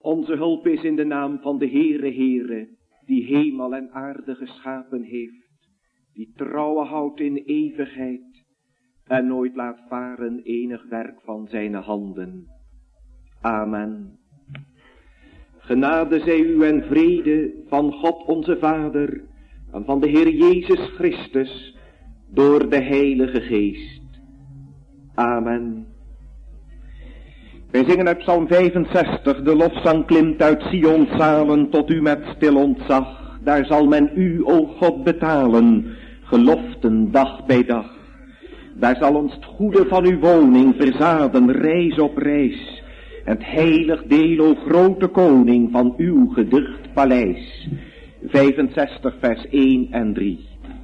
Onze hulp is in de naam van de Heere, die hemel en aarde geschapen heeft, die trouwe houdt in eeuwigheid en nooit laat varen enig werk van zijn handen. Amen. Genade zij u en vrede van God onze Vader en van de Heer Jezus Christus door de Heilige Geest. Amen. Wij zingen uit Psalm 65, de lofzang klimt uit Sions zalen tot u met stil ontzag. Daar zal men u, o God, betalen, geloften dag bij dag. Daar zal ons het goede van uw woning verzaden, reis op reis. Het heilig deel, o grote koning, van uw geducht paleis. 65 vers 1 en 3.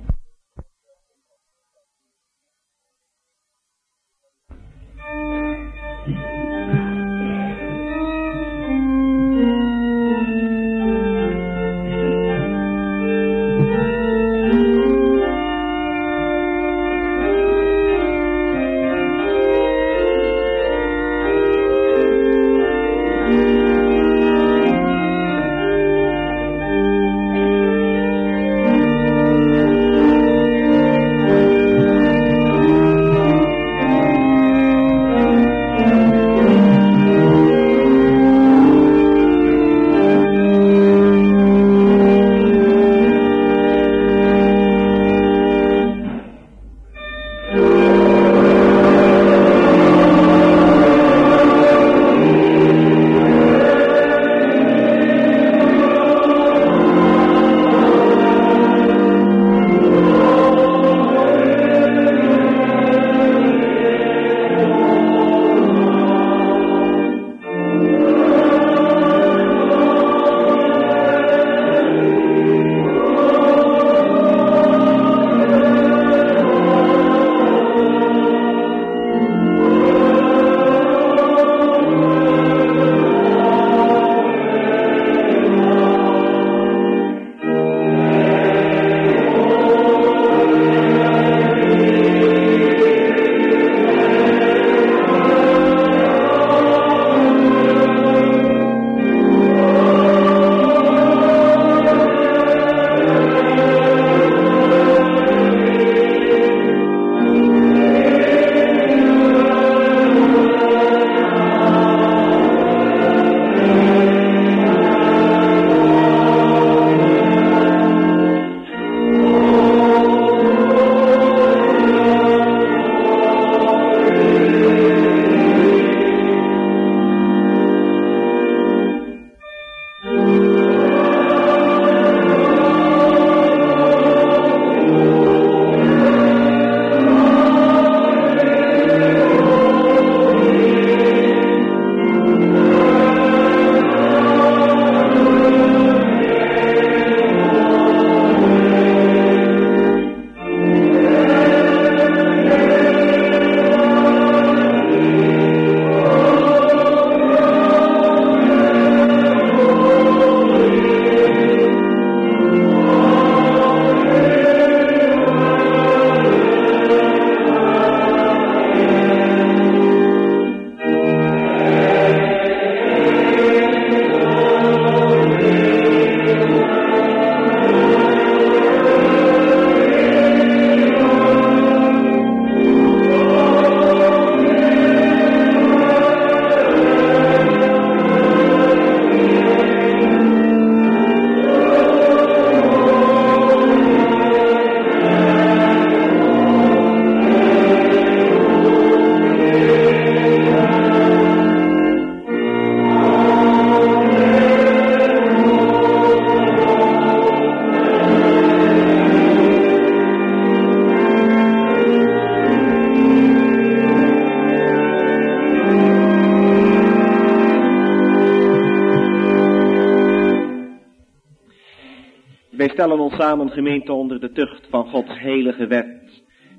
Wij stellen ons samen, gemeente, onder de tucht van Gods heilige wet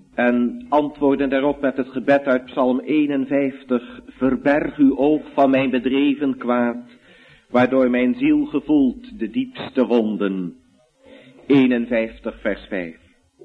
en antwoorden daarop met het gebed uit Psalm 51. Verberg uw oog van mijn bedreven kwaad, waardoor mijn ziel gevoelt de diepste wonden. 51 vers 5.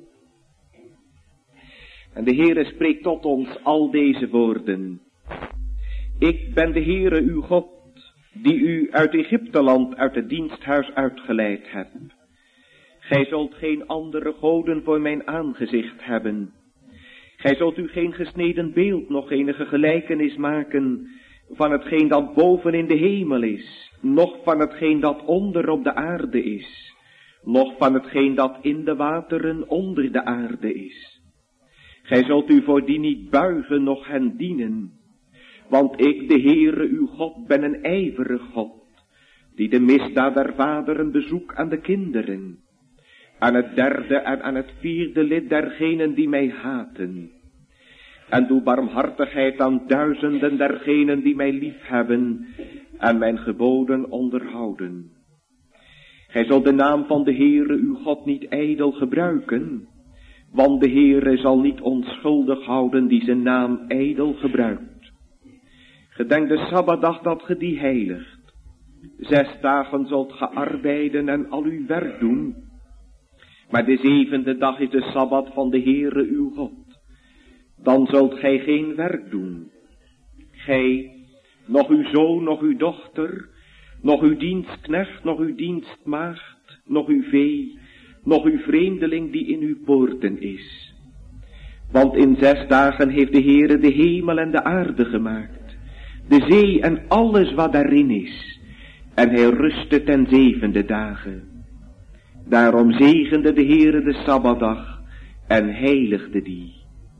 En de Heere spreekt tot ons al deze woorden. Ik ben de Heere uw God, die u uit Egypteland uit het diensthuis uitgeleid hebt. Gij zult geen andere goden voor mijn aangezicht hebben. Gij zult u geen gesneden beeld, nog enige gelijkenis maken van hetgeen dat boven in de hemel is, noch van hetgeen dat onder op de aarde is, noch van hetgeen dat in de wateren onder de aarde is. Gij zult u voor die niet buigen, noch hen dienen, want ik, de Heere uw God, ben een ijverig God, die de misdaad der vaderen bezoek aan de kinderen, aan het derde en aan het vierde lid dergenen die mij haten. En doe barmhartigheid aan duizenden dergenen die mij liefhebben en mijn geboden onderhouden. Gij zult de naam van de Heere uw God niet ijdel gebruiken, want de Heere zal niet onschuldig houden die zijn naam ijdel gebruikt. Gedenk de Sabbatdag dat ge die heiligt. 6 dagen zult ge arbeiden en al uw werk doen. Maar de 7e dag is de Sabbat van de Heere uw God. Dan zult gij geen werk doen. Gij, nog uw zoon, nog uw dochter, nog uw dienstknecht, nog uw dienstmaagd, nog uw vee, nog uw vreemdeling die in uw poorten is. Want in 6 dagen heeft de Heere de hemel en de aarde gemaakt, de zee en alles wat daarin is. En hij rustte ten 7e dagen. Daarom zegende de Heere de Sabbatdag en heiligde die.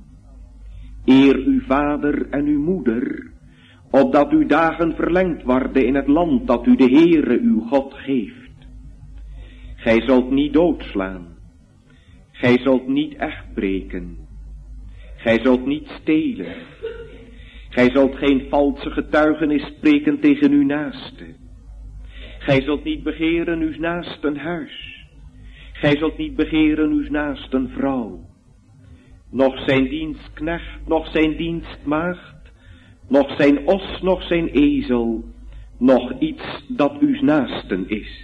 Eer uw vader en uw moeder, opdat uw dagen verlengd worden in het land dat u de Heere uw God geeft. Gij zult niet doodslaan. Gij zult niet echt breken. Gij zult niet stelen. Gij zult geen valse getuigenis spreken tegen uw naaste. Gij zult niet begeren uw naasten huis. Gij zult niet begeren uw naasten vrouw. Nog zijn dienstknecht, nog zijn dienstmaagd, nog zijn os, nog zijn ezel, nog iets dat uw naasten is.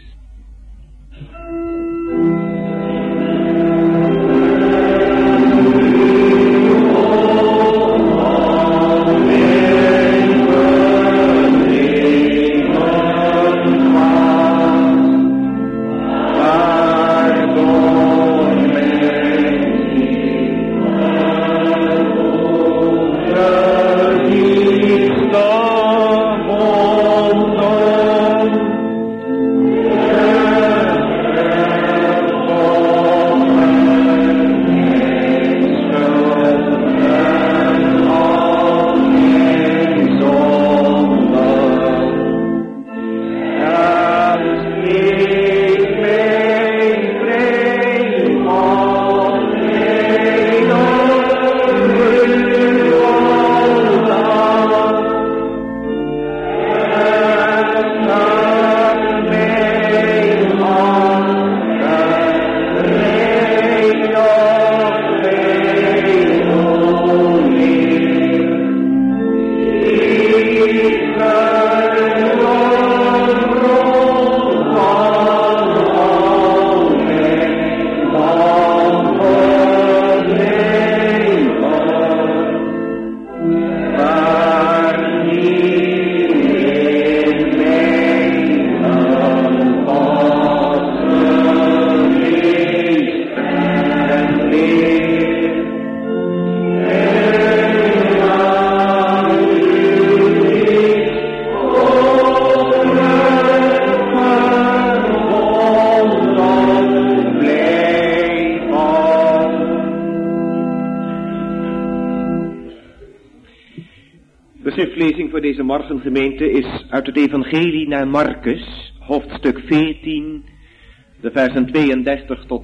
schriftlezing voor deze morgengemeente is uit het evangelie naar Marcus, hoofdstuk 14, de versen 32 tot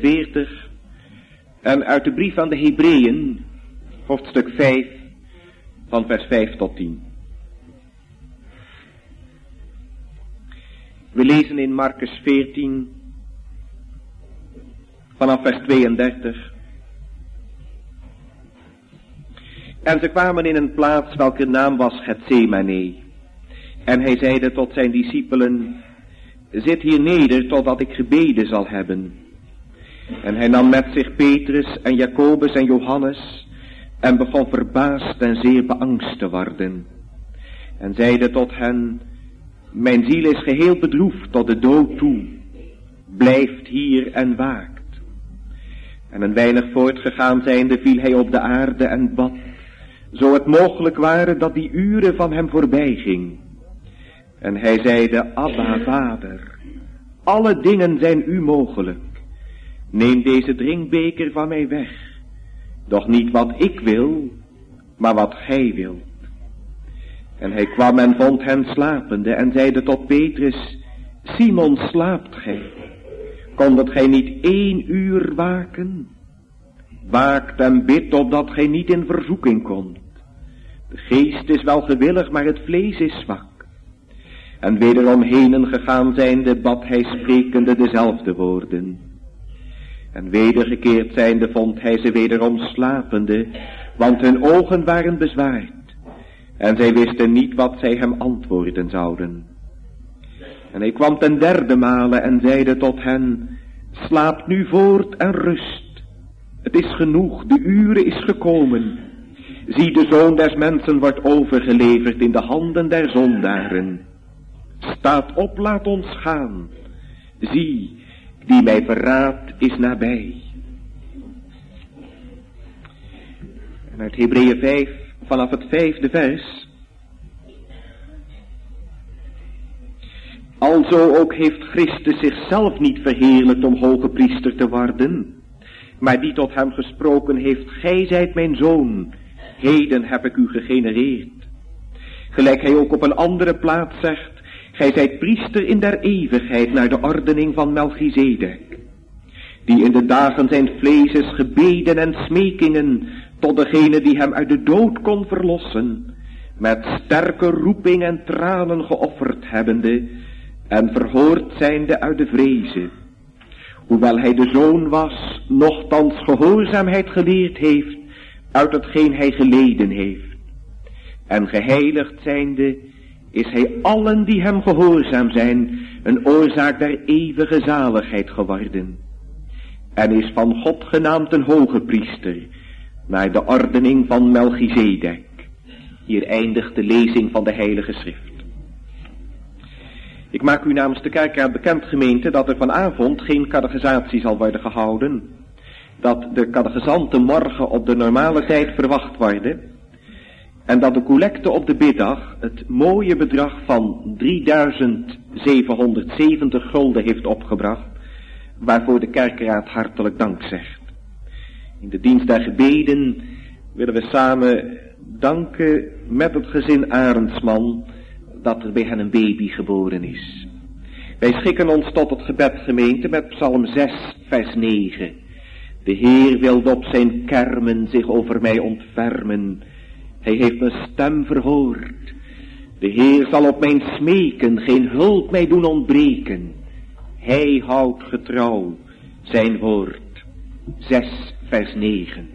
42, en uit de brief aan de Hebreeën, hoofdstuk 5, van vers 5 tot 10. We lezen in Marcus 14, vanaf vers 32. En ze kwamen in een plaats welke naam was Getsemane. En hij zeide tot zijn discipelen, zit hier neder totdat ik gebeden zal hebben. En hij nam met zich Petrus en Jacobus en Johannes en begon verbaasd en zeer beangst te worden. En zeide tot hen, Mijn ziel is geheel bedroefd tot de dood toe, blijft hier en waakt. En een weinig voortgegaan zijnde viel hij op de aarde en bad, zo het mogelijk ware dat die uren van hem voorbij ging. En hij zeide, Abba, Vader, alle dingen zijn u mogelijk. Neem deze drinkbeker van mij weg, doch niet wat ik wil, maar wat gij wilt. En hij kwam en vond hen slapende en zeide tot Petrus, Simon, slaapt gij? Kondet gij niet 1 uur waken? Waakt en bidt opdat gij niet in verzoeking komt. De geest is wel gewillig, maar het vlees is zwak. En wederom henen gegaan zijnde, bad hij sprekende dezelfde woorden. En wedergekeerd zijnde vond hij ze wederom slapende, want hun ogen waren bezwaard. En zij wisten niet wat zij hem antwoorden zouden. En hij kwam ten 3e male en zeide tot hen, slaapt nu voort en rust. Het is genoeg, de ure is gekomen. Zie, de Zoon des Mensen wordt overgeleverd in de handen der zondaren. Staat op, laat ons gaan. Zie, die mij verraadt is nabij. En uit Hebreeën 5, vanaf het 5e vers. Alzo ook heeft Christus zichzelf niet verheerlijkt om hoge priester te worden, maar die tot hem gesproken heeft, gij zijt mijn zoon, heden heb ik u gegenereerd. Gelijk hij ook op een andere plaats zegt, gij zijt priester in der eeuwigheid naar de ordening van Melchizedek, die in de dagen zijn vleeses gebeden en smekingen tot degene die hem uit de dood kon verlossen, met sterke roeping en tranen geofferd hebbende en verhoord zijnde uit de vreze. Hoewel hij de zoon was, nochtans gehoorzaamheid geleerd heeft uit hetgeen hij geleden heeft. En geheiligd zijnde is hij allen die hem gehoorzaam zijn een oorzaak der eeuwige zaligheid geworden. En is van God genaamd een hoge priester, naar de ordening van Melchizedek. Hier eindigt de lezing van de Heilige Schrift. Ik maak u namens de kerkraad bekend, gemeente, dat er vanavond geen catechisatie zal worden gehouden. Dat de catechizanten morgen op de normale tijd verwacht worden. En dat de collecte op de biddag het mooie bedrag van 3770 gulden heeft opgebracht, waarvoor de kerkraad hartelijk dank zegt. In de dienst der gebeden willen we samen danken met het gezin Arendsman dat er bij hen een baby geboren is. Wij schikken ons tot het gebed, gemeente, met Psalm 6 vers 9. De Heer wilde op zijn kermen zich over mij ontfermen. Hij heeft mijn stem verhoord. De Heer zal op mijn smeken geen hulp mij doen ontbreken. Hij houdt getrouw zijn woord. 6 vers 9.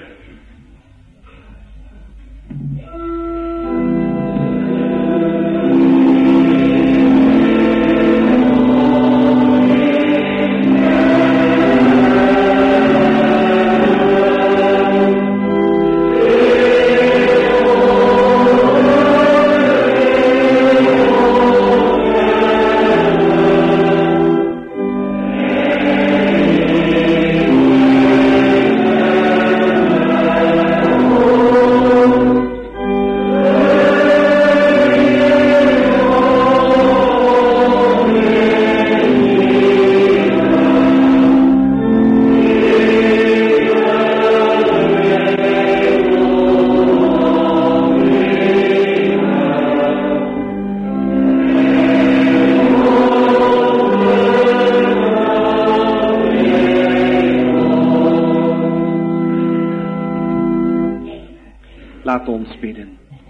Laat ons bidden.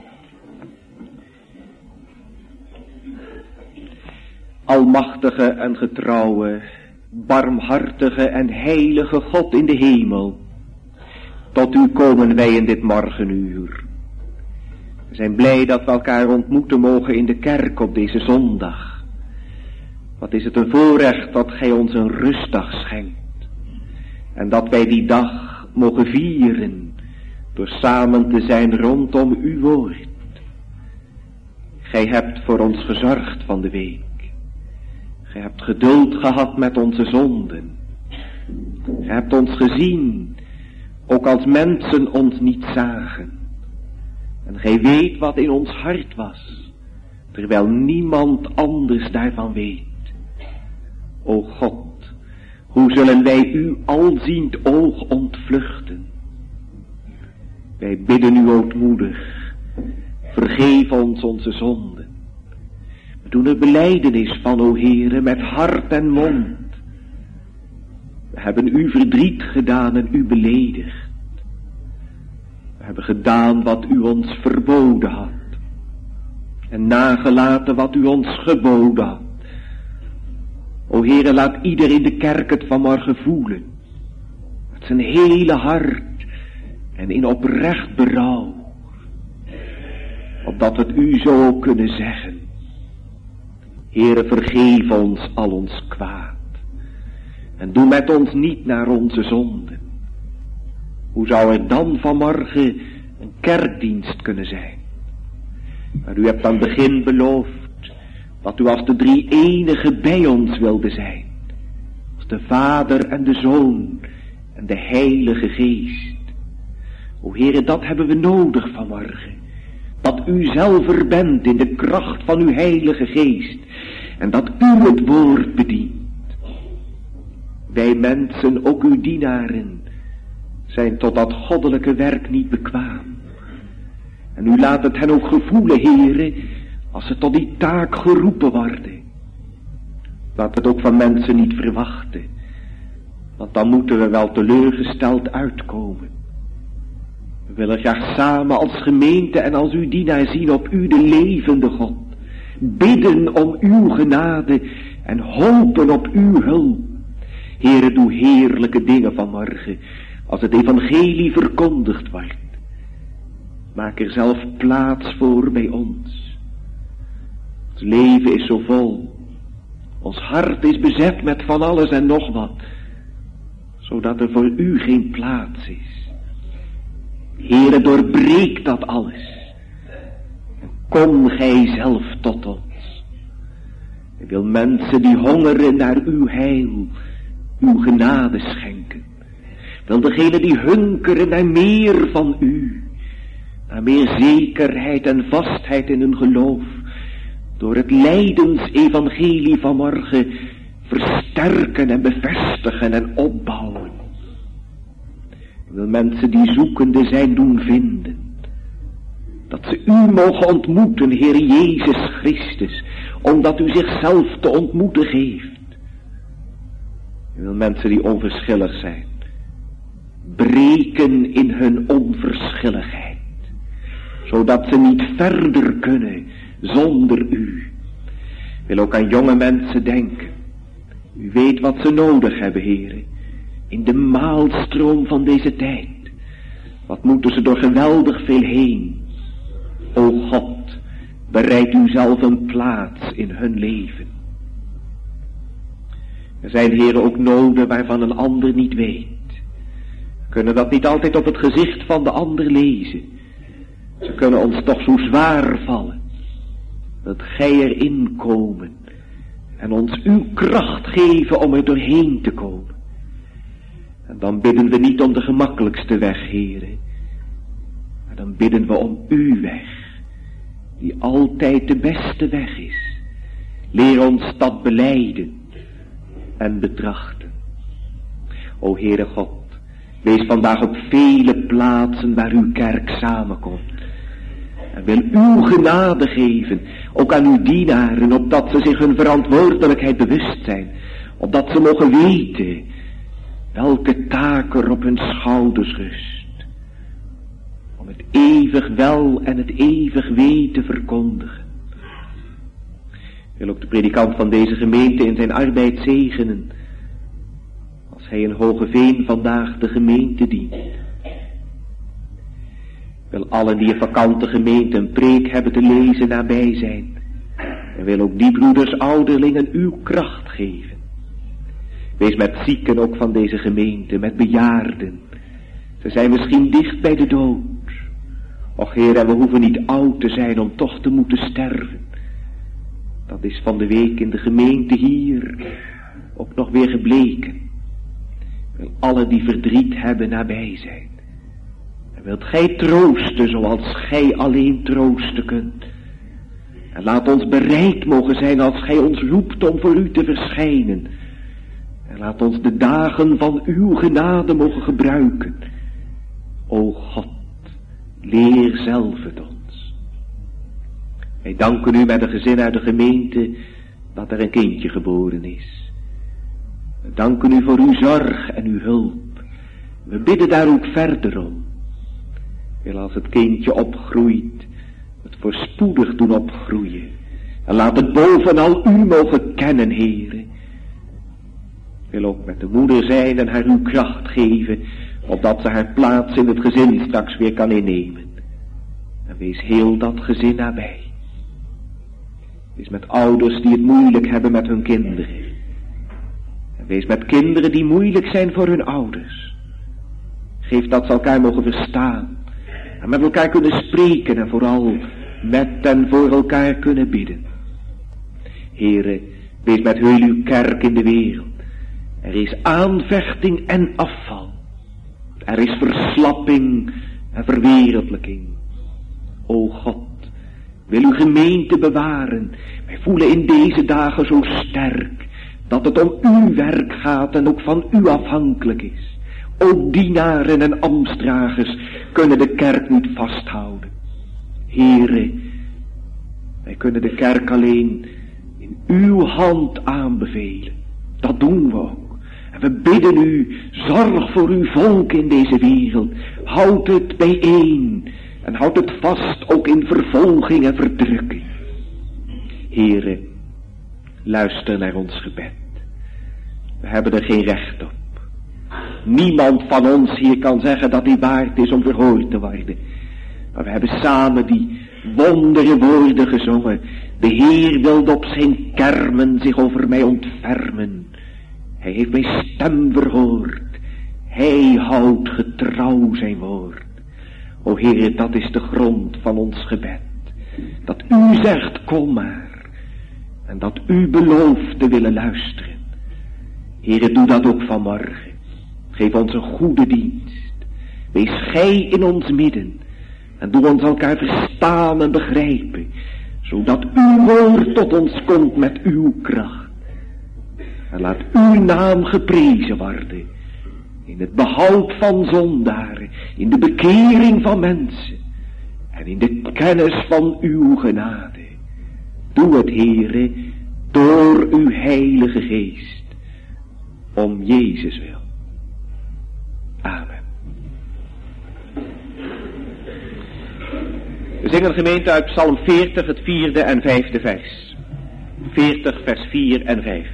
Almachtige en getrouwe, barmhartige en heilige God in de hemel, tot u komen wij in dit morgenuur. We zijn blij dat we elkaar ontmoeten mogen in de kerk op deze zondag. Wat is het een voorrecht dat gij ons een rustdag schenkt. En dat wij die dag mogen vieren door samen te zijn rondom uw woord. Gij hebt voor ons gezorgd van de week. Gij hebt geduld gehad met onze zonden. Gij hebt ons gezien, ook als mensen ons niet zagen. En gij weet wat in ons hart was, terwijl niemand anders daarvan weet. O God, hoe zullen wij uw alziend oog ontvluchten? Wij bidden u ootmoedig, vergeef ons onze zonden. We doen er belijdenis van, o Heere, met hart en mond. We hebben u verdriet gedaan en u beledigd. We hebben gedaan wat u ons verboden had. En nagelaten wat u ons geboden had. O Heere, laat ieder in de kerk het vanmorgen voelen. Met zijn hele hart en in oprecht berouw. Opdat we het u zo kunnen zeggen. Heere, vergeef ons al ons kwaad. En doe met ons niet naar onze zonden. Hoe zou er dan vanmorgen een kerkdienst kunnen zijn? Maar u hebt aan het begin beloofd dat u als de drie-enige bij ons wilde zijn. Als de Vader en de Zoon en de Heilige Geest. O Heere, dat hebben we nodig vanmorgen. Dat u zelf er bent in de kracht van uw Heilige Geest. En dat u het woord bedient. Wij mensen, ook uw dienaren, zijn tot dat goddelijke werk niet bekwaam. En u laat het hen ook gevoelen, Heere, als ze tot die taak geroepen worden. Laat het ook van mensen niet verwachten, want dan moeten we wel teleurgesteld uitkomen. We willen graag samen als gemeente en als uw dienaar zien op u de levende God. Bidden om uw genade en hopen op uw hulp. Heere, doe heerlijke dingen vanmorgen, als het evangelie verkondigd wordt. Maak er zelf plaats voor bij ons. Ons leven is zo vol. Ons hart is bezet met van alles en nog wat, zodat er voor u geen plaats is. Heere, doorbreek dat alles. Kom gij zelf tot ons. Ik wil mensen die hongeren naar uw heil, uw genade schenken. Wil degene die hunkeren naar meer van u, naar meer zekerheid en vastheid in hun geloof, door het lijdensevangelie van morgen versterken en bevestigen en opbouwen. Ik wil mensen die zoekende zijn doen vinden. Dat ze u mogen ontmoeten, Heer Jezus Christus, omdat u zichzelf te ontmoeten geeft. Ik wil mensen die onverschillig zijn, breken in hun onverschilligheid, zodat ze niet verder kunnen zonder u. Ik wil ook aan jonge mensen denken. U weet wat ze nodig hebben, Heere, in de maalstroom van deze tijd. Wat moeten ze door geweldig veel heen. O God, bereid u zelf een plaats in hun leven. Er zijn, Heere, ook noden waarvan een ander niet weet. We kunnen dat niet altijd op het gezicht van de ander lezen. Ze kunnen ons toch zo zwaar vallen, dat gij erin komen en ons uw kracht geven om er doorheen te komen. En dan bidden we niet om de gemakkelijkste weg, Heere, maar dan bidden we om uw weg, die altijd de beste weg is. Leer ons dat belijden en betrachten. O Heere God, wees vandaag op vele plaatsen waar uw kerk samenkomt. En wil uw genade geven, ook aan uw dienaren, opdat ze zich hun verantwoordelijkheid bewust zijn. Opdat ze mogen weten welke taak er op hun schouders rust. Om het eeuwig wel en het eeuwig wee te verkondigen. Ik wil ook de predikant van deze gemeente in zijn arbeid zegenen, als hij in Hogeveen vandaag de gemeente dient. Ik wil allen die in vakante gemeente een preek hebben te lezen nabij zijn. En wil ook die broeders ouderlingen uw kracht geven. Wees met zieken ook van deze gemeente, met bejaarden. Ze zijn misschien dicht bij de dood. Och Heer, en we hoeven niet oud te zijn om toch te moeten sterven. Dat is van de week in de gemeente hier ook nog weer gebleken. Wil alle die verdriet hebben nabij zijn. En wilt gij troosten zoals gij alleen troosten kunt. En laat ons bereid mogen zijn als gij ons roept om voor u te verschijnen. En laat ons de dagen van uw genade mogen gebruiken. O God, leer zelf het ons. Wij danken u met een gezin uit de gemeente dat er een kindje geboren is. We danken u voor uw zorg en uw hulp. We bidden daar ook verder om. Wil als het kindje opgroeit, het voorspoedig doen opgroeien. En laat het bovenal u mogen kennen, Heere. Wil ook met de moeder zijn en haar uw kracht geven, opdat ze haar plaats in het gezin straks weer kan innemen. En wees heel dat gezin nabij. Wees met ouders die het moeilijk hebben met hun kinderen. En wees met kinderen die moeilijk zijn voor hun ouders. Geef dat ze elkaar mogen verstaan. En met elkaar kunnen spreken en vooral met en voor elkaar kunnen bidden. Heere, wees met heel uw kerk in de wereld. Er is aanvechting en afval. Er is verslapping en verwereldlijking. O God, wil uw gemeente bewaren. Wij voelen in deze dagen zo sterk dat het om uw werk gaat en ook van u afhankelijk is. Ook dienaren en ambtsdragers kunnen de kerk niet vasthouden. Heere, wij kunnen de kerk alleen in uw hand aanbevelen. Dat doen we ook. En we bidden u, zorg voor uw volk in deze wereld. Houd het bijeen en houd het vast ook in vervolging en verdrukking. Heere, luister naar ons gebed. We hebben er geen recht op. Niemand van ons hier kan zeggen dat hij waard is om verhoord te worden. Maar we hebben samen die wondere woorden gezongen. De Heer wilde op zijn kermen zich over mij ontfermen. Hij heeft mijn stem verhoord. Hij houdt getrouw zijn woord. O Heer, dat is de grond van ons gebed. Dat u zegt, kom maar. En dat u belooft te willen luisteren. Heer, doe dat ook vanmorgen. Geef ons een goede dienst. Wees gij in ons midden. En doe ons elkaar verstaan en begrijpen. Zodat uw woord tot ons komt met uw kracht. En laat uw naam geprezen worden. In het behoud van zondaren. In de bekering van mensen. En in de kennis van uw genade. Doe het, Heere, door uw heilige geest. Om Jezus wil. Amen. We zingen gemeente uit Psalm 40, het 4e en 5e vers. 40, vers 4 en 5.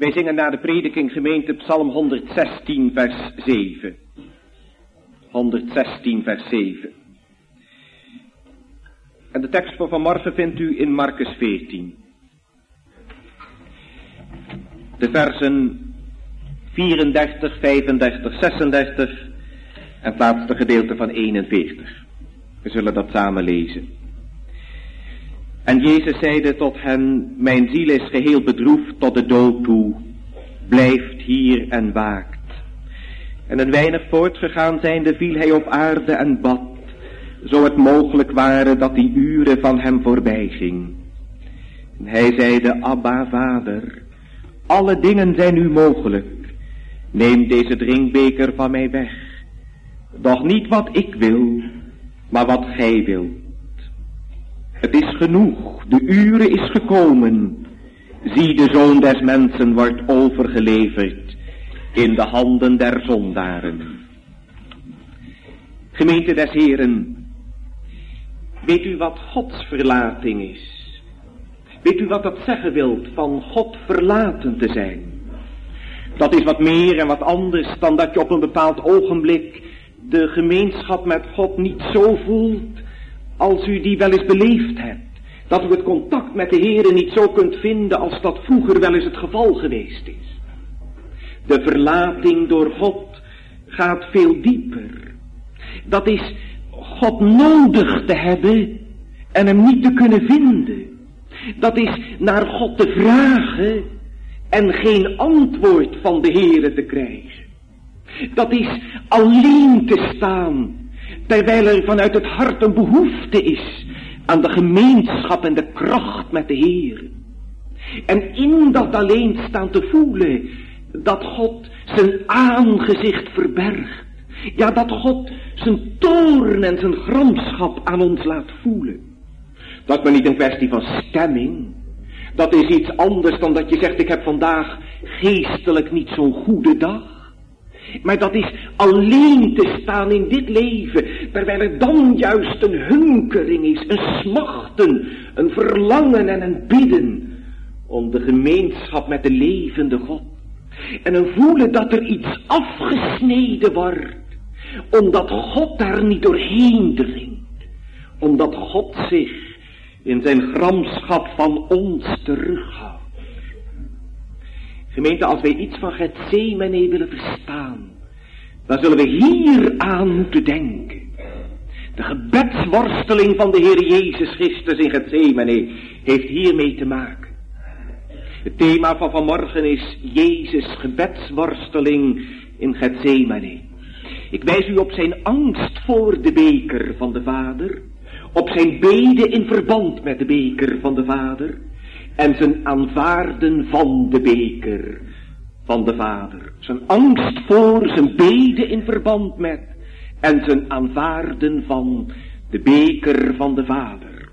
Wij zingen na de prediking gemeente Psalm 116 vers 7. 116 vers 7. En de tekst voor vanmorgen vindt u in Markus 14. De versen 34, 35, 36 en het laatste gedeelte van 41. We zullen dat samen lezen. En Jezus zeide tot hen, mijn ziel is geheel bedroefd tot de dood toe, blijft hier en waakt. En een weinig voortgegaan zijnde viel hij op aarde en bad, zo het mogelijk ware dat die uren van hem voorbij ging. En hij zeide, Abba, Vader, alle dingen zijn u mogelijk, neem deze drinkbeker van mij weg. Doch niet wat ik wil, maar wat gij wilt. Het is genoeg, de uren is gekomen. Zie, de Zoon des Mensen wordt overgeleverd in de handen der zondaren. Gemeente des Heren, weet u wat Gods verlating is? Weet u wat dat zeggen wilt van God verlaten te zijn? Dat is wat meer en wat anders dan dat je op een bepaald ogenblik de gemeenschap met God niet zo voelt als u die wel eens beleefd hebt. Dat u het contact met de Heere niet zo kunt vinden als dat vroeger wel eens het geval geweest is. De verlating door God gaat veel dieper. Dat is God nodig te hebben en hem niet te kunnen vinden. Dat is naar God te vragen en geen antwoord van de Heere te krijgen. Dat is alleen te staan, terwijl er vanuit het hart een behoefte is aan de gemeenschap en de kracht met de Heere. En in dat alleen staan te voelen dat God zijn aangezicht verbergt. Ja, dat God zijn toorn en zijn gramschap aan ons laat voelen. Dat is maar niet een kwestie van stemming. Dat is iets anders dan dat je zegt, ik heb vandaag geestelijk niet zo'n goede dag. Maar dat is alleen te staan in dit leven, terwijl er dan juist een hunkering is, een smachten, een verlangen en een bidden om de gemeenschap met de levende God. En een voelen dat er iets afgesneden wordt, omdat God daar niet doorheen dringt, omdat God zich in zijn gramschap van ons terughoudt. Gemeente, als wij iets van Getsemane willen verstaan, dan zullen we hier aan moeten denken. De gebedsworsteling van de Heer Jezus Christus in Getsemane heeft hiermee te maken. Het thema van vanmorgen is Jezus' gebedsworsteling in Getsemane. Ik wijs u op zijn angst voor de beker van de Vader, op zijn bede in verband met de beker van de Vader en zijn aanvaarden van de beker van de Vader. Zijn angst voor, zijn bede in verband met en zijn aanvaarden van de beker van de Vader.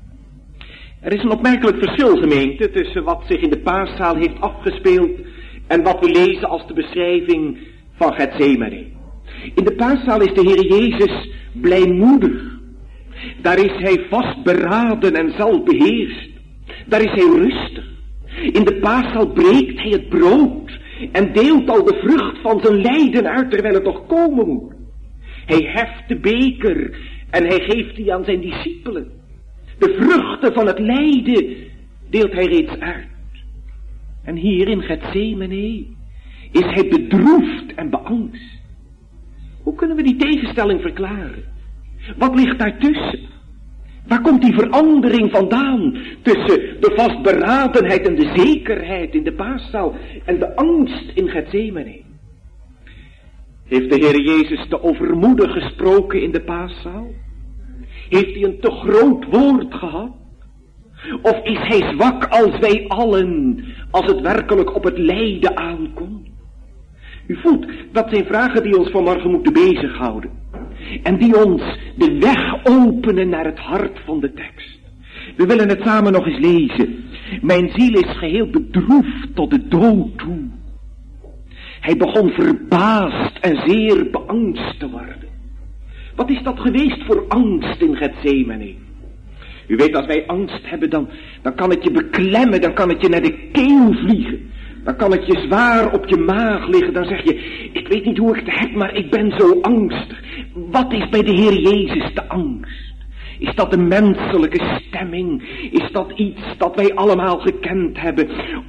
Er is een opmerkelijk verschil, gemeente, tussen wat zich in de paaszaal heeft afgespeeld en wat we lezen als de beschrijving van Getsemane. In de paaszaal is de Heer Jezus blijmoedig. Daar is hij vastberaden en zelfbeheerst. Daar is hij rustig. In de paaszaal breekt hij het brood en deelt al de vrucht van zijn lijden uit, terwijl het toch komen moet. Hij heft de beker en hij geeft die aan zijn discipelen. De vruchten van het lijden deelt hij reeds uit. En hier in Getsemane is hij bedroefd en beangst. Hoe kunnen we die tegenstelling verklaren? Wat ligt daartussen? Waar komt die verandering vandaan tussen de vastberadenheid en de zekerheid in de paaszaal en de angst in Getsemane? Heeft de Heer Jezus te overmoedig gesproken in de paaszaal? Heeft hij een te groot woord gehad? Of is hij zwak als wij allen, als het werkelijk op het lijden aankomt? U voelt, dat zijn vragen die ons vanmorgen moeten bezighouden. En die ons de weg openen naar het hart van de tekst. We willen het samen nog eens lezen. Mijn ziel is geheel bedroefd tot de dood toe. Hij begon verbaasd en zeer beangst te worden. Wat is dat geweest voor angst in Getsemane? U weet, als wij angst hebben, dan kan het je beklemmen, dan kan het je naar de keel vliegen. Dan kan het je zwaar op je maag liggen. Dan zeg je, ik weet niet hoe ik het heb, maar ik ben zo angstig. Wat is bij de Heer Jezus de angst? Is dat een menselijke stemming? Is dat iets dat wij allemaal gekend hebben?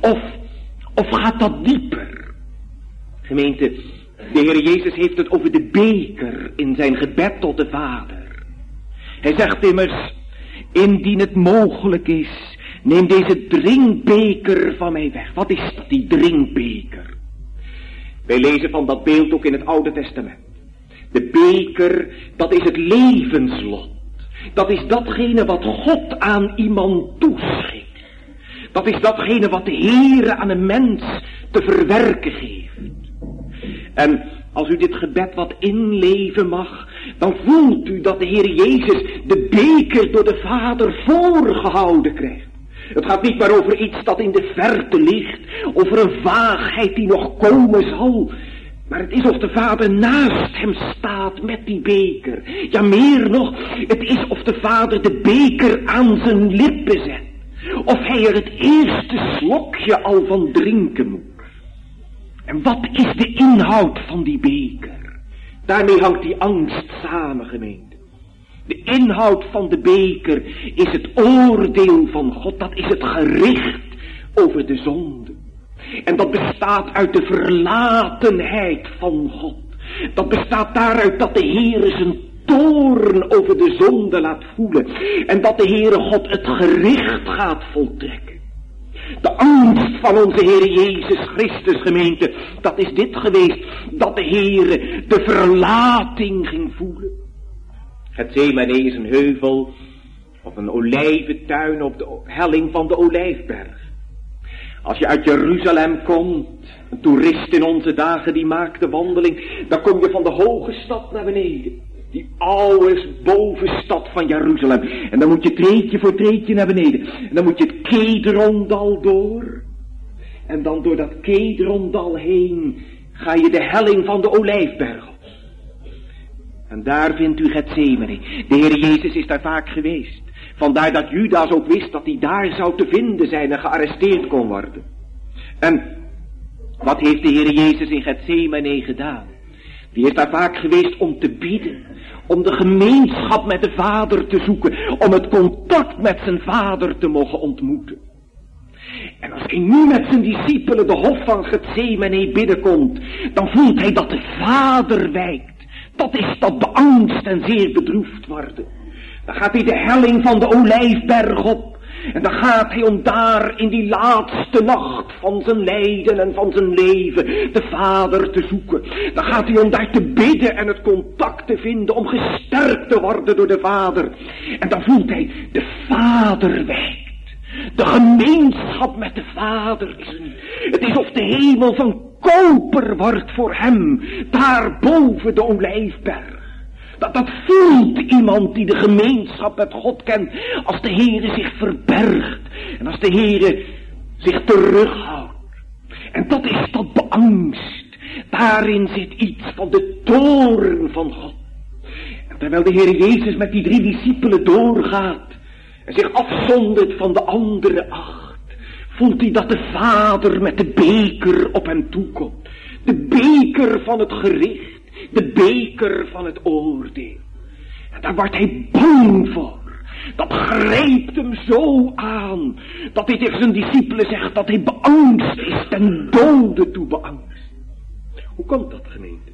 Of gaat dat dieper? Gemeente, de Heer Jezus heeft het over de beker in zijn gebed tot de Vader. Hij zegt immers, indien het mogelijk is, neem deze drinkbeker van mij weg. Wat is dat, die drinkbeker? Wij lezen van dat beeld ook in het Oude Testament. De beker, dat is het levenslot. Dat is datgene wat God aan iemand toeschikt. Dat is datgene wat de Heere aan een mens te verwerken geeft. En als u dit gebed wat inleven mag, dan voelt u dat de Heer Jezus de beker door de Vader voorgehouden krijgt. Het gaat niet maar over iets dat in de verte ligt, over een vaagheid die nog komen zal. Maar het is of de Vader naast hem staat met die beker. Ja, meer nog, het is of de Vader de beker aan zijn lippen zet. Of hij er het eerste slokje al van drinken moet. En wat is de inhoud van die beker? Daarmee hangt die angst samen, gemeente. De inhoud van de beker is het oordeel van God. Dat is het gericht over de zonde. En dat bestaat uit de verlatenheid van God. Dat bestaat daaruit dat de Heere zijn toorn over de zonde laat voelen. En dat de Heere God het gericht gaat voltrekken. De angst van onze Heer Jezus Christus, gemeente, dat is dit geweest, dat de Heere de verlating ging voelen. Gethsemane is een heuvel of een olijventuin op de helling van de Olijfberg. Als je uit Jeruzalem komt, een toerist in onze dagen die maakt de wandeling, dan kom je van de hoge stad naar beneden. Die oude bovenstad van Jeruzalem. En dan moet je treedje voor treedje naar beneden. En dan moet je het Kedrondal door. En dan door dat Kedrondal heen ga je de helling van de Olijfberg op. En daar vindt u Gethsemane. De Heer Jezus is daar vaak geweest. Vandaar dat Judas ook wist dat hij daar zou te vinden zijn en gearresteerd kon worden. En wat heeft de Heer Jezus in Gethsemane gedaan? Die is daar vaak geweest om te bidden. Om de gemeenschap met de Vader te zoeken. Om het contact met zijn Vader te mogen ontmoeten. En als hij nu met zijn discipelen de hof van Gethsemane binnenkomt, dan voelt hij dat de Vader wijkt. Dat is dat beangst en zeer bedroefd worden. Dan gaat hij de helling van de Olijfberg op. En dan gaat hij om daar in die laatste nacht van zijn lijden en van zijn leven de Vader te zoeken. Dan gaat hij om daar te bidden en het contact te vinden om gesterkt te worden door de Vader. En dan voelt hij, de Vader wijkt. De gemeenschap met de Vader is er niet. Het is of de hemel van koper wordt voor hem, daar boven de Olijfberg. Dat voelt iemand die de gemeenschap met God kent, als de Heere zich verbergt en als de Heere zich terughoudt. En dat is dat beangst. Daarin zit iets van de toorn van God. En terwijl de Heere Jezus met die 3 discipelen doorgaat en zich afzondert van de andere 8, voelt hij dat de Vader met de beker op hem toekomt. De beker van het gericht. De beker van het oordeel. En daar wordt hij bang voor. Dat grijpt hem zo aan. Dat hij tegen zijn discipelen zegt dat hij beangst is. Ten dode toe beangst. Hoe komt dat, gemeente?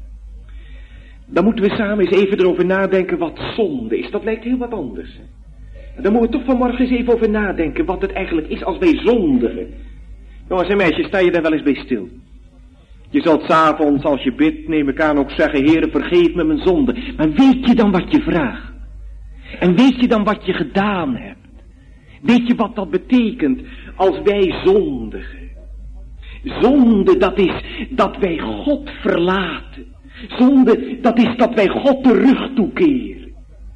Dan moeten we samen eens even erover nadenken wat zonde is. Dat lijkt heel wat anders. Hè? En dan moeten we toch vanmorgen eens even over nadenken wat het eigenlijk is als wij zondigen. Jongens en meisjes, sta je daar wel eens bij stil? Je zult 's avonds als je bidt, neem ik aan, ook zeggen, Heere, vergeef me mijn zonde. Maar weet je dan wat je vraagt? En weet je dan wat je gedaan hebt? Weet je wat dat betekent als wij zondigen? Zonde, dat is dat wij God verlaten. Zonde, dat is dat wij God de rug toekeren.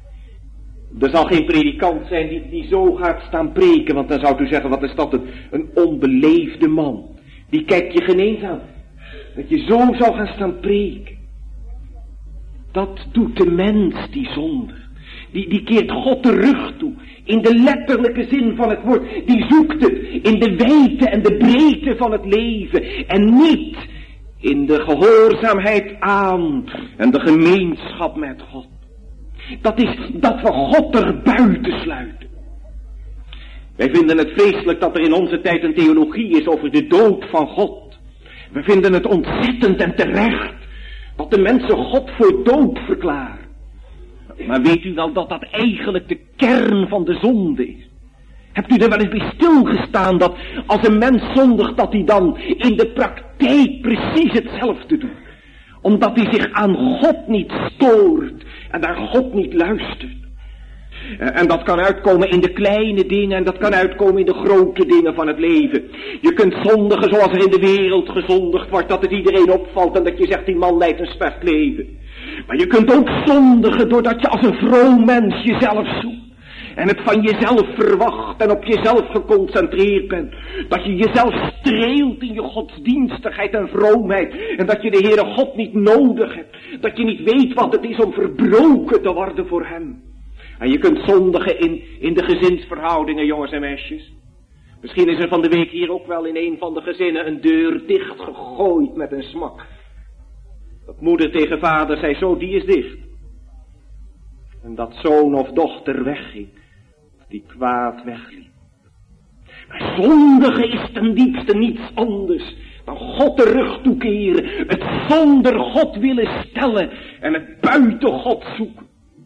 Er zal geen predikant zijn die zo gaat staan preken, want dan zou u zeggen, wat is dat, een onbeleefde man. Die kijkt je geen eens aan. Dat je zo zou gaan staan preken. Dat doet de mens die zondigt. Die keert God de rug toe. In de letterlijke zin van het woord. Die zoekt het in de wijdte en de breedte van het leven. En niet in de gehoorzaamheid aan en de gemeenschap met God. Dat is dat we God er buiten sluiten. Wij vinden het vreselijk dat er in onze tijd een theologie is over de dood van God. We vinden het ontzettend en terecht dat de mensen God voor dood verklaren. Maar weet u wel dat dat eigenlijk de kern van de zonde is? Hebt u er wel eens bij stilgestaan dat als een mens zondigt dat hij dan in de praktijk precies hetzelfde doet? Omdat hij zich aan God niet stoort en naar God niet luistert. En dat kan uitkomen in de kleine dingen en dat kan uitkomen in de grote dingen van het leven. Je kunt zondigen zoals er in de wereld gezondigd wordt, dat het iedereen opvalt en dat je zegt die man leidt een slecht leven. Maar je kunt ook zondigen doordat je als een vroom mens jezelf zoekt. En het van jezelf verwacht en op jezelf geconcentreerd bent. Dat je jezelf streelt in je godsdienstigheid en vroomheid. En dat je de Heere God niet nodig hebt. Dat je niet weet wat het is om verbroken te worden voor hem. En je kunt zondigen in de gezinsverhoudingen, jongens en meisjes. Misschien is er van de week hier ook wel in een van de gezinnen een deur dicht gegooid met een smak. Dat moeder tegen vader zei zo, die is dicht. En dat zoon of dochter wegging, die kwaad wegliep. Maar zondigen is ten diepste niets anders dan God de rug toekeren, het zonder God willen stellen en het buiten God zoeken.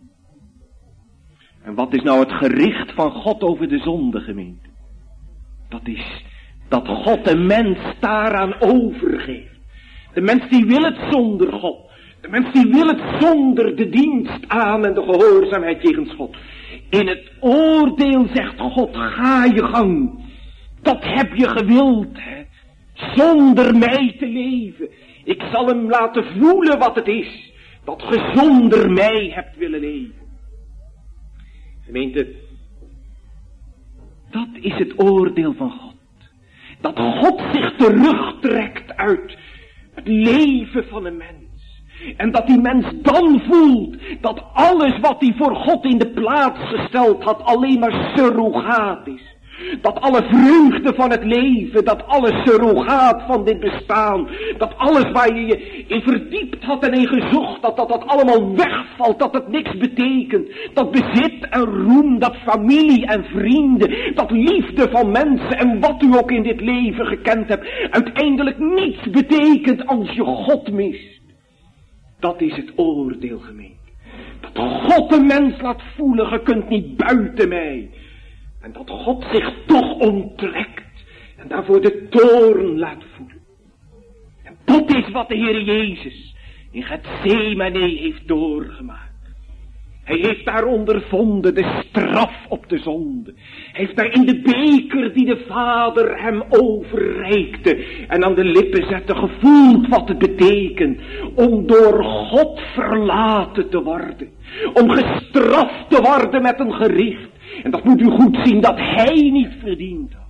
En wat is nou het gericht van God over de zonde, gemeente? Dat is dat God de mens daaraan overgeeft. De mens die wil het zonder God. De mens die wil het zonder de dienst aan en de gehoorzaamheid jegens God. In het oordeel zegt God, ga je gang. Dat heb je gewild, hè. Zonder mij te leven. Ik zal hem laten voelen wat het is. Dat ge zonder mij hebt willen leven. Gemeente, dat is het oordeel van God. Dat God zich terugtrekt uit het leven van een mens. En dat die mens dan voelt dat alles wat hij voor God in de plaats gesteld had alleen maar surrogaat is. Dat alle vreugde van het leven, dat alle surrogaat van dit bestaan, dat alles waar je je in verdiept had en in gezocht had, dat allemaal wegvalt, dat het niks betekent. Dat bezit en roem, dat familie en vrienden, dat liefde van mensen en wat u ook in dit leven gekend hebt, uiteindelijk niets betekent als je God mist. Dat is het oordeel, gemeente. Dat God de mens laat voelen, je kunt niet buiten mij. En dat God zich toch onttrekt en daarvoor de toorn laat voelen. En dat is wat de Heer Jezus in Getsemane heeft doorgemaakt. Hij heeft daar ondervonden de straf op de zonde. Hij heeft daar in de beker die de Vader hem overreikte en aan de lippen zette gevoeld wat het betekent om door God verlaten te worden. Om gestraft te worden met een gericht. En dat moet u goed zien dat hij niet verdient had.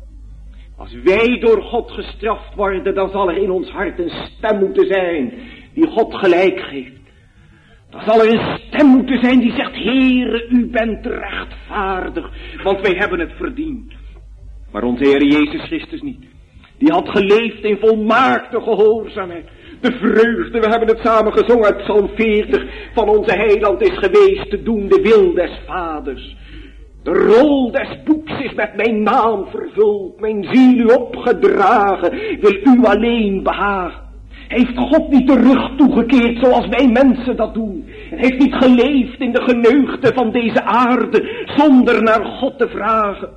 Als wij door God gestraft worden, dan zal er in ons hart een stem moeten zijn die God gelijk geeft. Dan zal er een stem moeten zijn die zegt, Heere, u bent rechtvaardig, want wij hebben het verdiend. Maar onze Heer Jezus Christus niet. Die had geleefd in volmaakte gehoorzaamheid. De vreugde, we hebben het samen gezongen uit Psalm 40, van onze heiland is geweest te doen de wil des Vaders. De rol des boeks is met mijn naam vervuld, mijn ziel u opgedragen, wil u alleen behagen. Heeft God niet de rug toegekeerd zoals wij mensen dat doen? En heeft niet geleefd in de geneugten van deze aarde zonder naar God te vragen?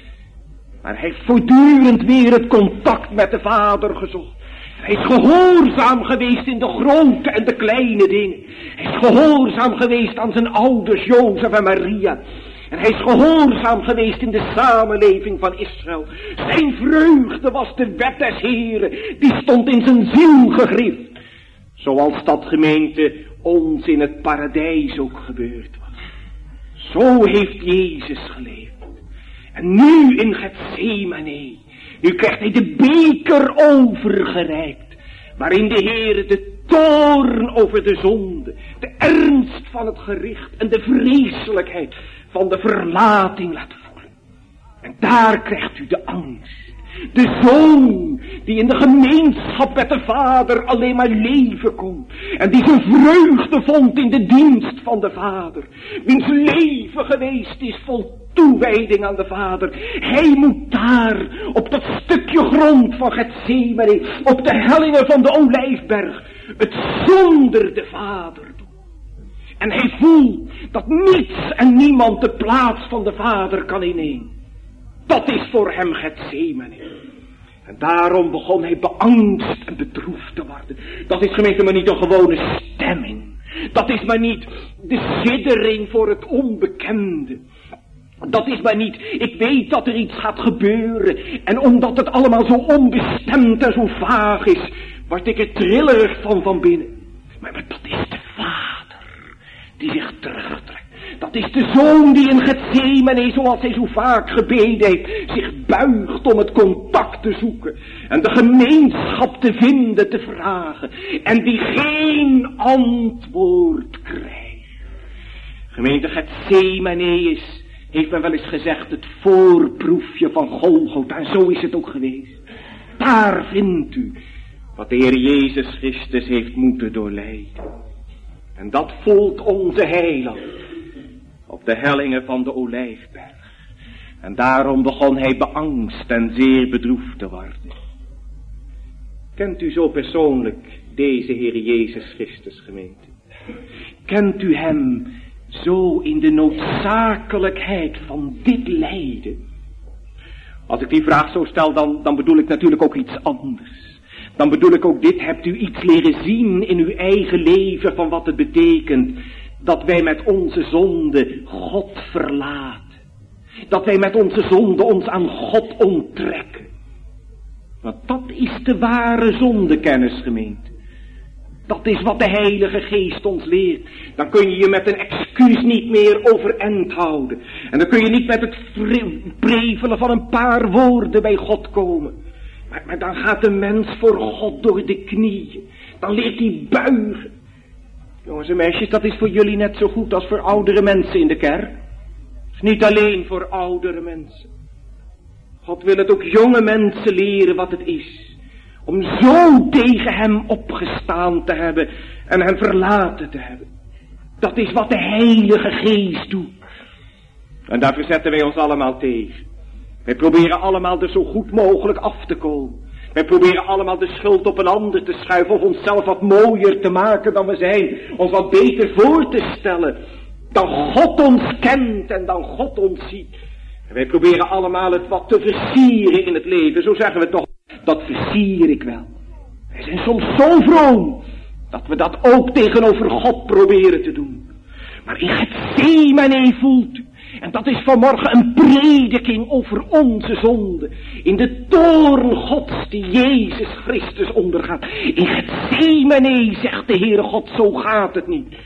Maar hij heeft voortdurend weer het contact met de Vader gezocht. Hij is gehoorzaam geweest in de grote en de kleine dingen. Hij is gehoorzaam geweest aan zijn ouders Jozef en Maria. En hij is gehoorzaam geweest in de samenleving van Israël. Zijn vreugde was de wet des Heren. Die stond in zijn ziel gegrift. Zoals dat, gemeente, ons in het paradijs ook gebeurd was. Zo heeft Jezus geleefd. En nu in Getsemane. Nu krijgt hij de beker overgereikt. Waarin de Heere de toorn over de zonde, de ernst van het gericht en de vreselijkheid van de verlating laat voelen. En daar krijgt u de angst. De zoon die in de gemeenschap met de vader alleen maar leven kon. En die zijn vreugde vond in de dienst van de vader. Wiens leven geweest is vol toewijding aan de vader. Hij moet daar op dat stukje grond van Getsemane, op de hellingen van de Olijfberg, het zonder de vader doen. En hij voelt dat niets en niemand de plaats van de vader kan innemen. Dat is voor hem Getsemane. En daarom begon hij beangst en bedroefd te worden. Dat is gemeente maar niet een gewone stemming. Dat is maar niet de siddering voor het onbekende. Dat is maar niet, ik weet dat er iets gaat gebeuren. En omdat het allemaal zo onbestemd en zo vaag is, word ik er trillerig van binnen. Maar dat is de vader die zich terugtrekt. Dat is de zoon die in Getsemane, zoals hij zo vaak gebeden heeft, zich buigt om het contact te zoeken. En de gemeenschap te vinden, te vragen. En die geen antwoord krijgt. Gemeente Getsemane is, heeft men wel eens gezegd, het voorproefje van Golgotha. En zo is het ook geweest. Daar vindt u wat de Heer Jezus Christus heeft moeten doorlijden. En dat voelt onze heiland op de hellingen van de Olijfberg. En daarom begon hij beangst en zeer bedroefd te worden. Kent u zo persoonlijk deze Heer Jezus Christus, gemeente? Kent u hem zo in de noodzakelijkheid van dit lijden? Als ik die vraag zo stel, dan bedoel ik natuurlijk ook iets anders. Dan bedoel ik ook dit, hebt u iets leren zien in uw eigen leven van wat het betekent dat wij met onze zonde God verlaten. Dat wij met onze zonde ons aan God onttrekken. Want dat is de ware zondekennis, gemeente. Dat is wat de Heilige Geest ons leert. Dan kun je je met een excuus niet meer overeind houden. En dan kun je niet met het prevelen van een paar woorden bij God komen. Maar dan gaat de mens voor God door de knieën. Dan leert hij buigen. Jongens en meisjes, dat is voor jullie net zo goed als voor oudere mensen in de kerk. Het is niet alleen voor oudere mensen. God wil het ook jonge mensen leren wat het is om zo tegen hem opgestaan te hebben en hem verlaten te hebben. Dat is wat de Heilige Geest doet. En daar verzetten wij ons allemaal tegen. Wij proberen allemaal er zo goed mogelijk af te komen. Wij proberen allemaal de schuld op een ander te schuiven of onszelf wat mooier te maken dan we zijn. Ons wat beter voor te stellen dan God ons kent en dan God ons ziet. En wij proberen allemaal het wat te versieren in het leven. Zo zeggen we toch, dat versier ik wel. Wij zijn soms zo vroom dat we dat ook tegenover God proberen te doen. Maar in Getsemane voelt u, en dat is vanmorgen een prediking over onze zonde. In de toorn Gods die Jezus Christus ondergaat. In Getsemane zegt de Heere God, zo gaat het niet.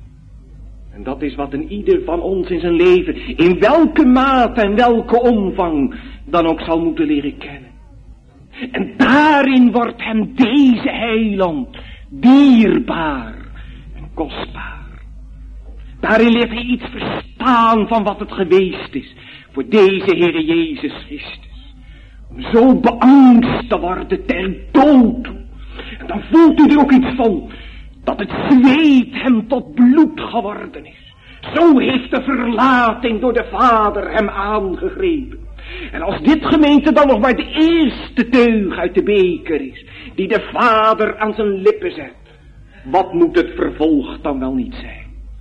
En dat is wat een ieder van ons in zijn leven, in welke mate en welke omvang, dan ook zal moeten leren kennen. En daarin wordt hem deze heiland dierbaar en kostbaar. Daarin leert hij iets verstaan van wat het geweest is voor deze Heere Jezus Christus. Om zo beangst te worden ter dood toe. En dan voelt u er ook iets van dat het zweet hem tot bloed geworden is. Zo heeft de verlating door de Vader hem aangegrepen. En als dit, gemeente, dan nog maar de eerste teug uit de beker is, die de Vader aan zijn lippen zet, wat moet het vervolg dan wel niet zijn?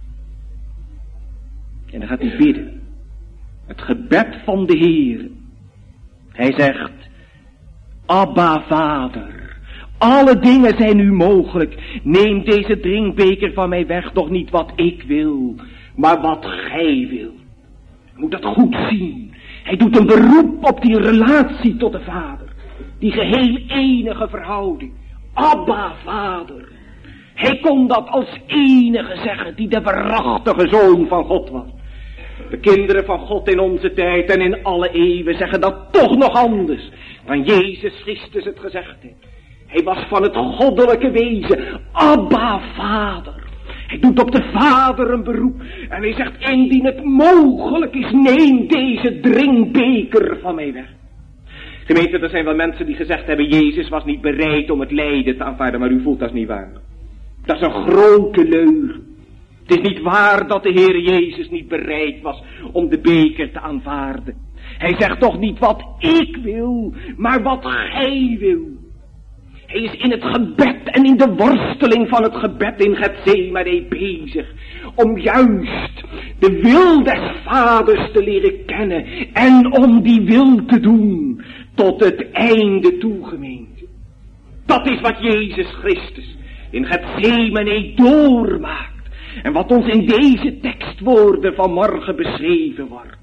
En dan gaat hij bidden. Het gebed van de Heer. Hij zegt, Abba, Vader, alle dingen zijn u mogelijk. Neem deze drinkbeker van mij weg, doch niet wat ik wil, maar wat gij wilt. Je moet dat goed zien. Hij doet een beroep op die relatie tot de Vader. Die geheel enige verhouding. Abba, Vader. Hij kon dat als enige zeggen die de waarachtige Zoon van God was. De kinderen van God in onze tijd en in alle eeuwen zeggen dat toch nog anders dan Jezus Christus het gezegd heeft. Hij was van het goddelijke wezen. Abba, Vader. Hij doet op de Vader een beroep. En hij zegt, indien het mogelijk is, neem deze drinkbeker van mij weg. Gemeente, er zijn wel mensen die gezegd hebben, Jezus was niet bereid om het lijden te aanvaarden, maar u voelt dat is niet waar. Dat is een grote leugen. Het is niet waar dat de Heer Jezus niet bereid was om de beker te aanvaarden. Hij zegt toch niet wat ik wil, maar wat gij wil. Hij is in het gebed en in de worsteling van het gebed in Getsemane bezig om juist de wil des Vaders te leren kennen en om die wil te doen tot het einde toe, gemeente. Dat is wat Jezus Christus in Getsemane doormaakt en wat ons in deze tekstwoorden vanmorgen beschreven wordt.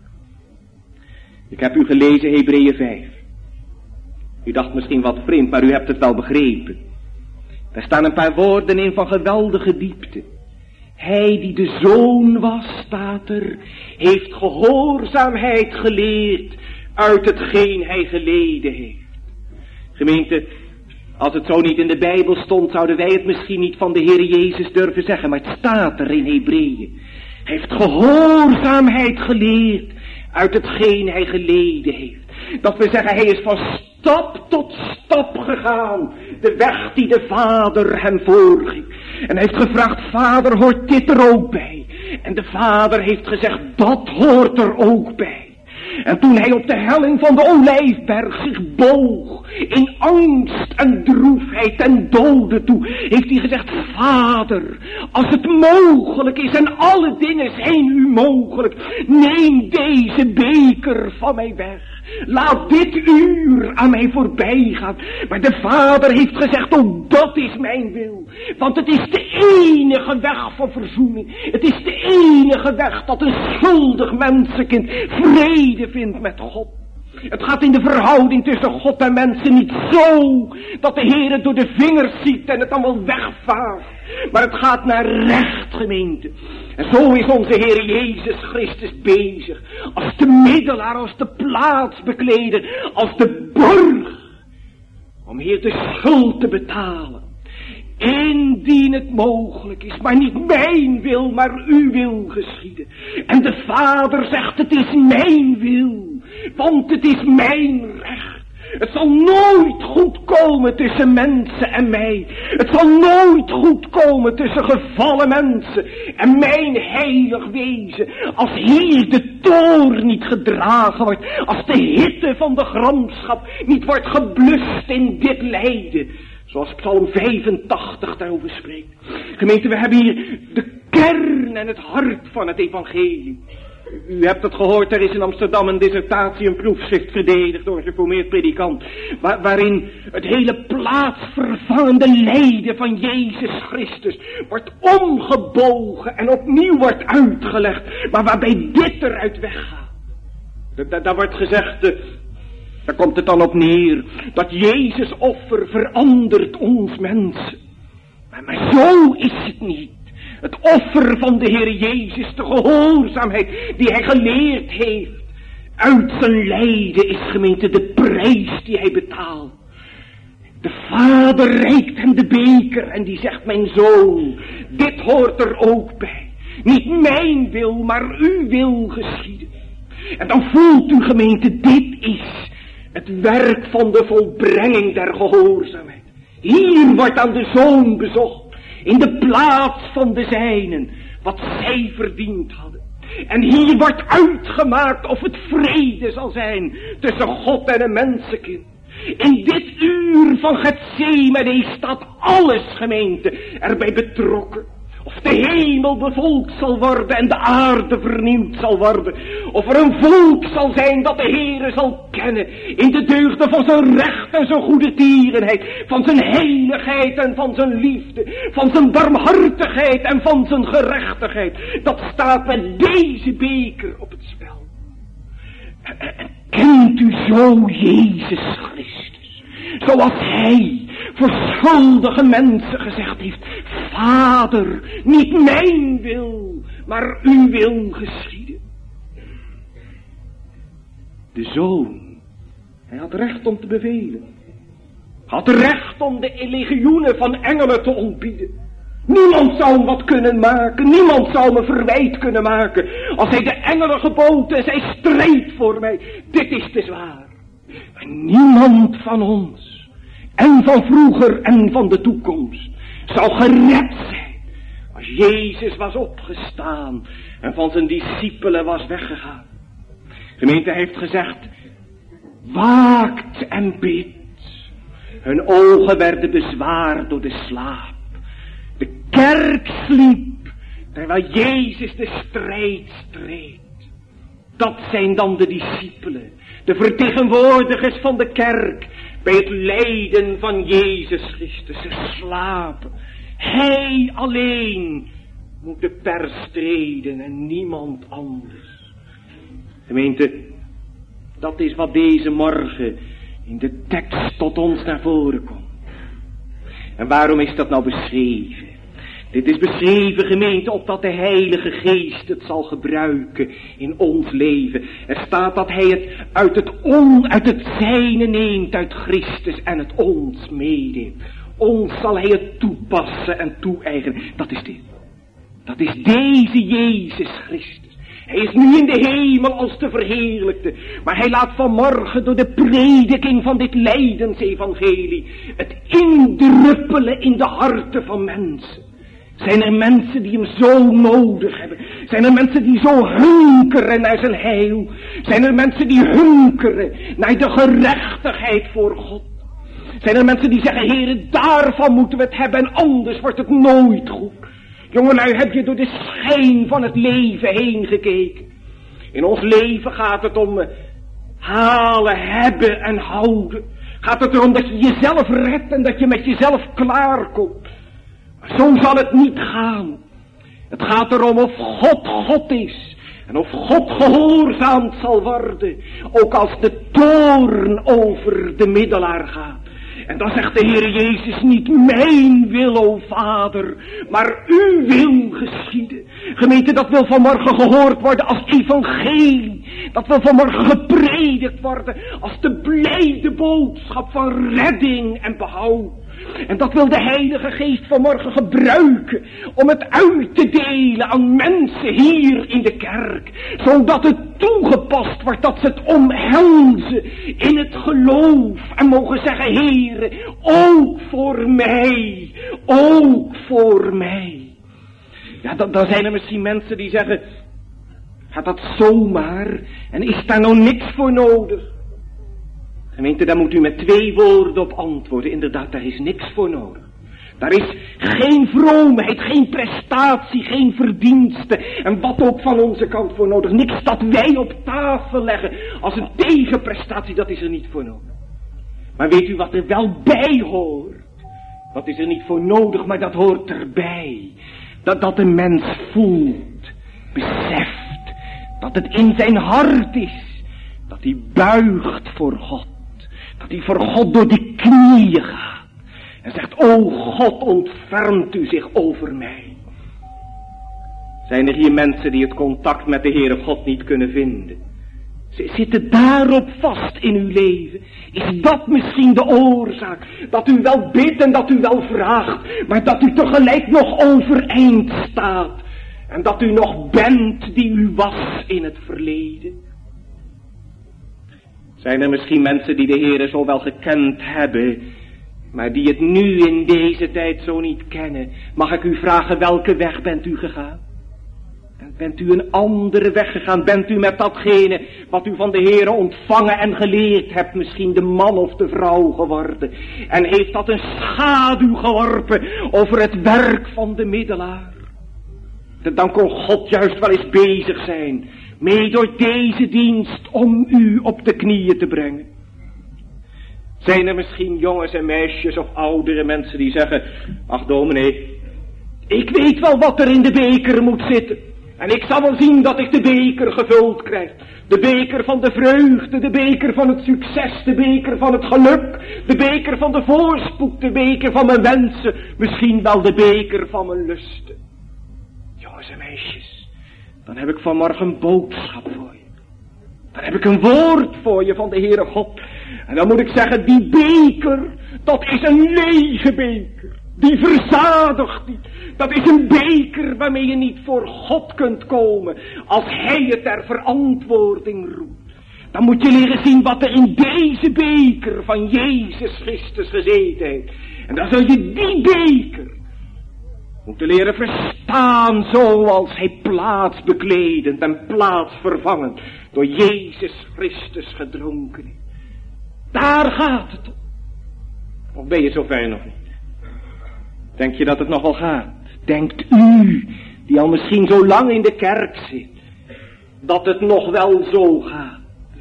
Ik heb u gelezen Hebreeën 5. U dacht misschien wat vreemd, maar u hebt het wel begrepen. Daar staan een paar woorden in van geweldige diepte. Hij die de Zoon was, staat er, heeft gehoorzaamheid geleerd uit hetgeen hij geleden heeft. Gemeente, als het zo niet in de Bijbel stond, zouden wij het misschien niet van de Heer Jezus durven zeggen, maar het staat er in Hebreeën. Hij heeft gehoorzaamheid geleerd uit hetgeen hij geleden heeft. Dat we zeggen, hij is van stap tot stap gegaan, de weg die de Vader hem voorging. En hij heeft gevraagd, Vader, hoort dit er ook bij? En de Vader heeft gezegd, dat hoort er ook bij. En toen hij op de helling van de Olijfberg zich boog, in angst en droefheid ten dode toe, heeft hij gezegd, Vader, als het mogelijk is en alle dingen zijn u mogelijk, neem deze beker van mij weg. Laat dit uur aan mij voorbij gaan. Maar de Vader heeft gezegd, oh, dat is mijn wil. Want het is de enige weg van verzoening. Het is de enige weg dat een schuldig mensenkind vrede vindt met God. Het gaat in de verhouding tussen God en mensen niet zo dat de Heer het door de vingers ziet en het allemaal wegvaagt. Maar het gaat naar recht, gemeente. En zo is onze Heer Jezus Christus bezig. Als de middelaar, als de plaatsbekleder, als de borg. Om hier de schuld te betalen. Indien het mogelijk is, maar niet mijn wil, maar uw wil geschieden. En de Vader zegt, het is mijn wil, want het is mijn recht. Het zal nooit goed komen tussen mensen en mij. Het zal nooit goed komen tussen gevallen mensen en mijn heilig wezen. Als hier de toorn niet gedragen wordt. Als de hitte van de gramschap niet wordt geblust in dit lijden. Zoals Psalm 85 daarover spreekt. Gemeente, we hebben hier de kern en het hart van het evangelie. U hebt het gehoord, er is in Amsterdam een dissertatie, een proefschrift verdedigd door een geformeerd predikant. Waarin het hele plaatsvervangende lijden van Jezus Christus wordt omgebogen en opnieuw wordt uitgelegd. Maar waarbij dit eruit weggaat. Daar wordt gezegd, daar komt het dan op neer, dat Jezus offer verandert ons mensen. Maar zo is het niet. Het offer van de Heer Jezus, de gehoorzaamheid die hij geleerd heeft, uit zijn lijden is, gemeente, de prijs die hij betaalt. De Vader reikt hem de beker en die zegt, mijn zoon, dit hoort er ook bij. Niet mijn wil, maar uw wil geschieden. En dan voelt u, gemeente, dit is het werk van de volbrenging der gehoorzaamheid. Hier wordt aan de zoon bezocht. In de plaats van de zijnen, wat zij verdiend hadden. En hier wordt uitgemaakt of het vrede zal zijn tussen God en een mensenkind. In dit uur van Getsemane staat alles, gemeente, erbij betrokken. Of de hemel bevolkt zal worden en de aarde vernieuwd zal worden. Of er een volk zal zijn dat de Heere zal kennen. In de deugden van zijn recht en zijn goede tierenheid. Van zijn heiligheid en van zijn liefde. Van zijn barmhartigheid en van zijn gerechtigheid. Dat staat met deze beker op het spel. En kent u zo Jezus Christus? Zoals hij voor schuldige mensen gezegd heeft, Vader, niet mijn wil, maar uw wil geschieden. De Zoon, hij had recht om te bevelen. Had recht om de legioenen van engelen te ontbieden. Niemand zou hem wat kunnen maken. Niemand zou me verwijt kunnen maken. Als hij de engelen gebood en zij streed voor mij. Dit is te zwaar. Maar niemand van ons, en van vroeger en van de toekomst, zou gered zijn als Jezus was opgestaan en van zijn discipelen was weggegaan. Gemeente, hij heeft gezegd, waakt en bidt. Hun ogen werden bezwaard door de slaap. De kerk sliep, terwijl Jezus de strijd streed. Dat zijn dan de discipelen, de vertegenwoordigers van de kerk, bij het lijden van Jezus Christus. Ze slapen. Hij alleen moet de pers streden en niemand anders. Gemeente, dat is wat deze morgen in de tekst tot ons naar voren komt. En waarom is dat nou beschreven? Dit is beschreven, gemeente, opdat de Heilige Geest het zal gebruiken in ons leven. Er staat dat hij het uit het zijne neemt, uit Christus, en het ons meedeelt. Ons zal hij het toepassen en toe-eigenen. Dat is dit. Dat is deze Jezus Christus. Hij is nu in de hemel als de verheerlijkte. Maar hij laat vanmorgen door de prediking van dit lijdensevangelie het indruppelen in de harten van mensen. Zijn er mensen die hem zo nodig hebben? Zijn er mensen die zo hunkeren naar zijn heil? Zijn er mensen die hunkeren naar de gerechtigheid voor God? Zijn er mensen die zeggen, Heere, daarvan moeten we het hebben en anders wordt het nooit goed? Jongelui, heb je door de schijn van het leven heen gekeken? In ons leven gaat het om halen, hebben en houden. Gaat het erom dat je jezelf redt en dat je met jezelf klaarkomt. Maar zo zal het niet gaan. Het gaat erom of God God is. En of God gehoorzaamd zal worden. Ook als de toorn over de middelaar gaat. En dan zegt de Heer Jezus niet, mijn wil, o Vader, maar uw wil geschieden. Gemeente, dat wil vanmorgen gehoord worden als evangelie. Dat wil vanmorgen gepredikt worden als de blijde boodschap van redding en behoud. En dat wil de Heilige Geest vanmorgen gebruiken om het uit te delen aan mensen hier in de kerk. Zodat het toegepast wordt, dat ze het omhelzen in het geloof. En mogen zeggen, Heere, ook voor mij, ook voor mij. Ja, dan zijn er misschien mensen die zeggen, gaat dat zomaar en is daar nou niks voor nodig? Gemeente, daar moet u met 2 woorden op antwoorden. Inderdaad, daar is niks voor nodig. Daar is geen vroomheid, geen prestatie, geen verdienste. En wat ook van onze kant voor nodig. Niks dat wij op tafel leggen als een tegenprestatie, dat is er niet voor nodig. Maar weet u wat er wel bij hoort? Wat is er niet voor nodig, maar dat hoort erbij. Dat een mens voelt, beseft, dat het in zijn hart is. Dat hij buigt voor God. Dat hij voor God door de knieën gaat. En zegt, o God, ontfermt u zich over mij. Zijn er hier mensen die het contact met de Heere God niet kunnen vinden? Zitten daarop vast in uw leven? Is dat misschien de oorzaak? Dat u wel bidt en dat u wel vraagt, maar dat u tegelijk nog overeind staat. En dat u nog bent die u was in het verleden? Zijn er misschien mensen die de Heere zo wel gekend hebben, maar die het nu in deze tijd zo niet kennen? Mag ik u vragen, welke weg bent u gegaan? Bent u een andere weg gegaan? Bent u met datgene wat u van de Heere ontvangen en geleerd hebt misschien de man of de vrouw geworden? En heeft dat een schaduw geworpen over het werk van de middelaar? Dan kon God juist wel eens bezig zijn mee door deze dienst om u op de knieën te brengen. Zijn er misschien jongens en meisjes of oudere mensen die zeggen, ach dominee, ik weet wel wat er in de beker moet zitten. En ik zal wel zien dat ik de beker gevuld krijg. De beker van de vreugde, de beker van het succes, de beker van het geluk, de beker van de voorspoed, de beker van mijn wensen, misschien wel de beker van mijn lusten. Jongens en meisjes, dan heb ik vanmorgen een boodschap voor je. Dan heb ik een woord voor je van de Heere God. En dan moet ik zeggen, die beker, dat is een lege beker. Die verzadigt niet. Dat is een beker waarmee je niet voor God kunt komen als hij je ter verantwoording roept. Dan moet je leren zien wat er in deze beker van Jezus Christus gezeten heeft. En dan zul je die beker moeten leren verstaan zoals hij plaats bekledend en plaats vervangend door Jezus Christus gedronken is. Daar gaat het om. Of ben je zover nog niet? Denk je dat het nog wel gaat? Denkt u, die al misschien zo lang in de kerk zit, dat het nog wel zo gaat?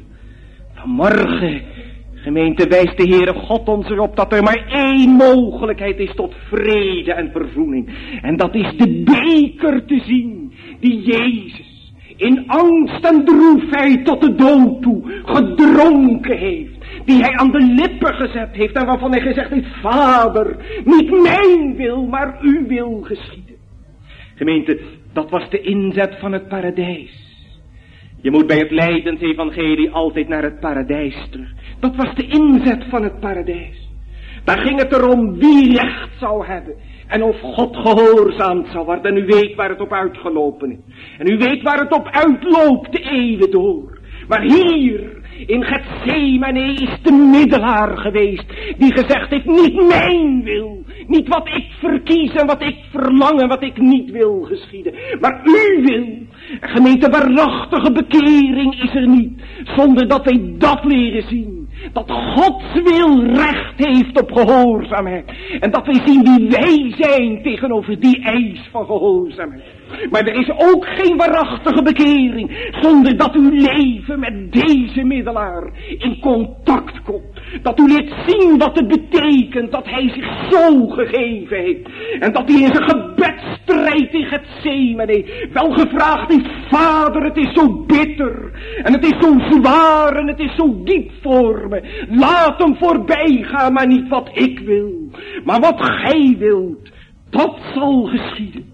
Vanmorgen, gemeente, wijst de Heere God ons erop dat er maar één mogelijkheid is tot vrede en verzoening. En dat is de beker te zien die Jezus in angst en droefheid tot de dood toe gedronken heeft. Die hij aan de lippen gezet heeft en waarvan hij gezegd heeft, Vader, niet mijn wil, maar uw wil geschieden. Gemeente, dat was de inzet van het paradijs. Je moet bij het lijdensevangelie altijd naar het paradijs terug. Dat was de inzet van het paradijs. Daar ging het erom wie recht zou hebben. En of God gehoorzaamd zou worden. En u weet waar het op uitgelopen is. En u weet waar het op uitloopt de eeuwen door. Maar hier in Getsemane is de middelaar geweest. Die gezegd heeft, niet mijn wil. Niet wat ik verkies en wat ik verlang en wat ik niet wil geschieden. Maar uw wil. Gemeente, waarachtige bekering is er niet. Zonder dat wij dat leren zien. Dat Gods wil recht heeft op gehoorzaamheid. En dat wij zien wie wij zijn tegenover die eis van gehoorzaamheid. Maar er is ook geen waarachtige bekering zonder dat uw leven met deze middelaar in contact komt. Dat u leert zien wat het betekent dat hij zich zo gegeven heeft. En dat hij in zijn gebedstrijd in Getsemane wel gevraagd heeft, Vader, het is zo bitter. En het is zo zwaar en het is zo diep voor me. Laat hem voorbij gaan, maar niet wat ik wil. Maar wat gij wilt, dat zal geschieden.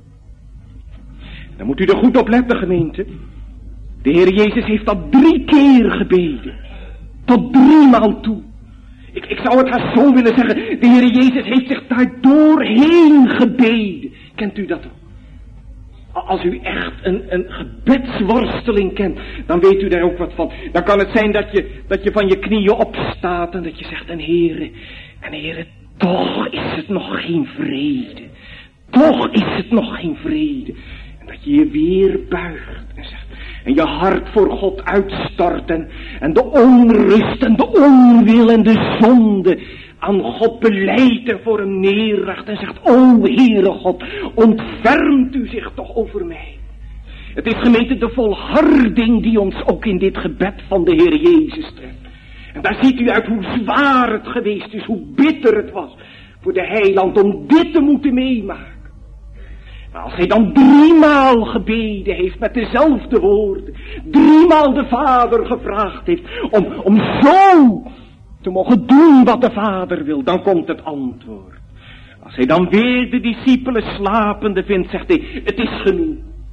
Dan moet u er goed op letten, gemeente. De Heer Jezus heeft dat 3 keer gebeden. Tot 3 maal toe. Ik zou het haast zo willen zeggen. De Heer Jezus heeft zich daar doorheen gebeden. Kent u dat ook? Als u echt een gebedsworsteling kent, dan weet u daar ook wat van. Dan kan het zijn dat je van je knieën opstaat en dat je zegt, en Heere, toch is het nog geen vrede. Toch is het nog geen vrede. Dat je je weer buigt en zegt, en je hart voor God uitstort en de onrust en de onwil en de zonde aan God beleidt en voor hem neerlegt en zegt, o Heere God, ontfermt u zich toch over mij. Het is, gemeente, de volharding die ons ook in dit gebed van de Heer Jezus treft. En daar ziet u uit hoe zwaar het geweest is, hoe bitter het was voor de heiland om dit te moeten meemaken. Maar als hij dan 3 maal gebeden heeft met dezelfde woorden, 3 maal de Vader gevraagd heeft om zo te mogen doen wat de Vader wil, dan komt het antwoord. Als hij dan weer de discipelen slapende vindt, zegt hij, het is genoeg.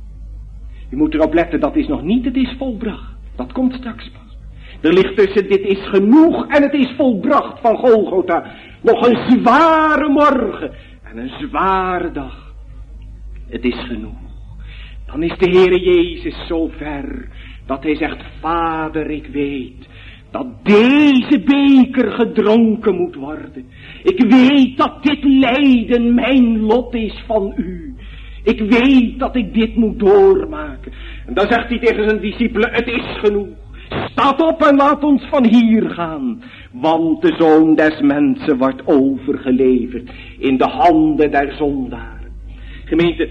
Je moet erop letten, dat is nog niet, het is volbracht. Dat komt straks pas. Er ligt tussen dit is genoeg en het is volbracht van Golgotha nog een zware morgen en een zware dag. Het is genoeg. Dan is de Heere Jezus zo ver dat hij zegt, Vader, ik weet dat deze beker gedronken moet worden. Ik weet dat dit lijden mijn lot is van u. Ik weet dat ik dit moet doormaken. En dan zegt hij tegen zijn discipelen, het is genoeg. Staat op en laat ons van hier gaan. Want de Zoon des Mensen wordt overgeleverd in de handen der zondaren. Gemeente,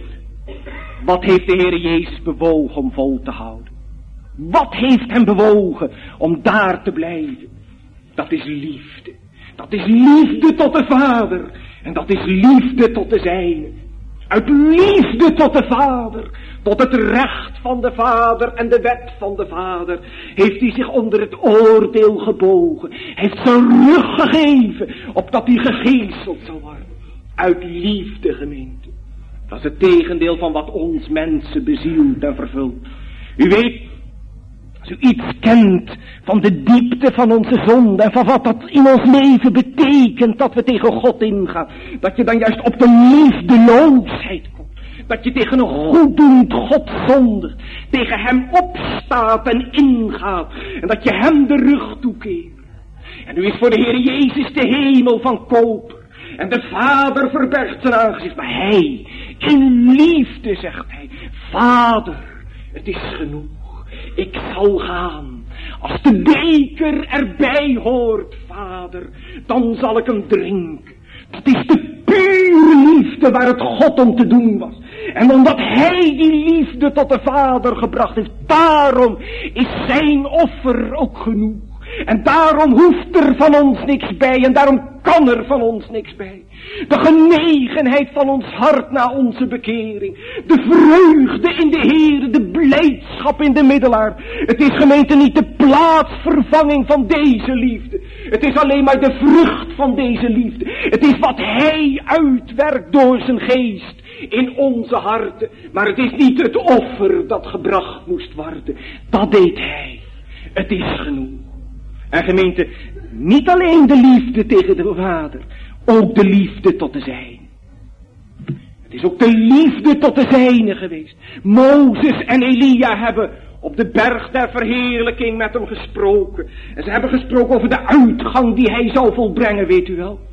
wat heeft de Heer Jezus bewogen om vol te houden? Wat heeft hem bewogen om daar te blijven? Dat is liefde. Dat is liefde tot de Vader. En dat is liefde tot de zijne. Uit liefde tot de Vader, tot het recht van de Vader en de wet van de Vader, heeft hij zich onder het oordeel gebogen. Heeft zijn rug gegeven, opdat hij gegeeseld zou worden. Uit liefde, gemeente. Dat is het tegendeel van wat ons mensen bezielt en vervult. U weet, Als u iets kent van de diepte van onze zonde en van wat dat in ons leven betekent dat we tegen God ingaan. Dat je dan juist op de liefdeloosheid komt. Dat je tegen een goeddoend God zondigt. Tegen hem opstaat en ingaat. En dat je hem de rug toekeert. En nu is voor de Heer Jezus de hemel van koper. En de Vader verbergt zijn aangezicht. Maar hij, in liefde zegt hij. Vader, het is genoeg. Ik zal gaan. Als de beker erbij hoort, Vader, dan zal ik hem drinken. Dat is de pure liefde waar het God om te doen was. En omdat hij die liefde tot de Vader gebracht heeft, daarom is zijn offer ook genoeg. En daarom hoeft er van ons niks bij en daarom kan er van ons niks bij. De genegenheid van ons hart na onze bekering. De vreugde in de Heer, de blijdschap in de middelaar. Het is, gemeente, niet de plaatsvervanging van deze liefde. Het is alleen maar de vrucht van deze liefde. Het is wat hij uitwerkt door zijn geest in onze harten. Maar het is niet het offer dat gebracht moest worden. Dat deed hij. Het is genoeg. En gemeente, niet alleen de liefde tegen de Vader, ook de liefde tot de zijne. Het is ook de liefde tot de zijne geweest. Mozes en Elia hebben op de berg der verheerlijking met hem gesproken. En ze hebben gesproken over de uitgang die hij zou volbrengen, weet u wel.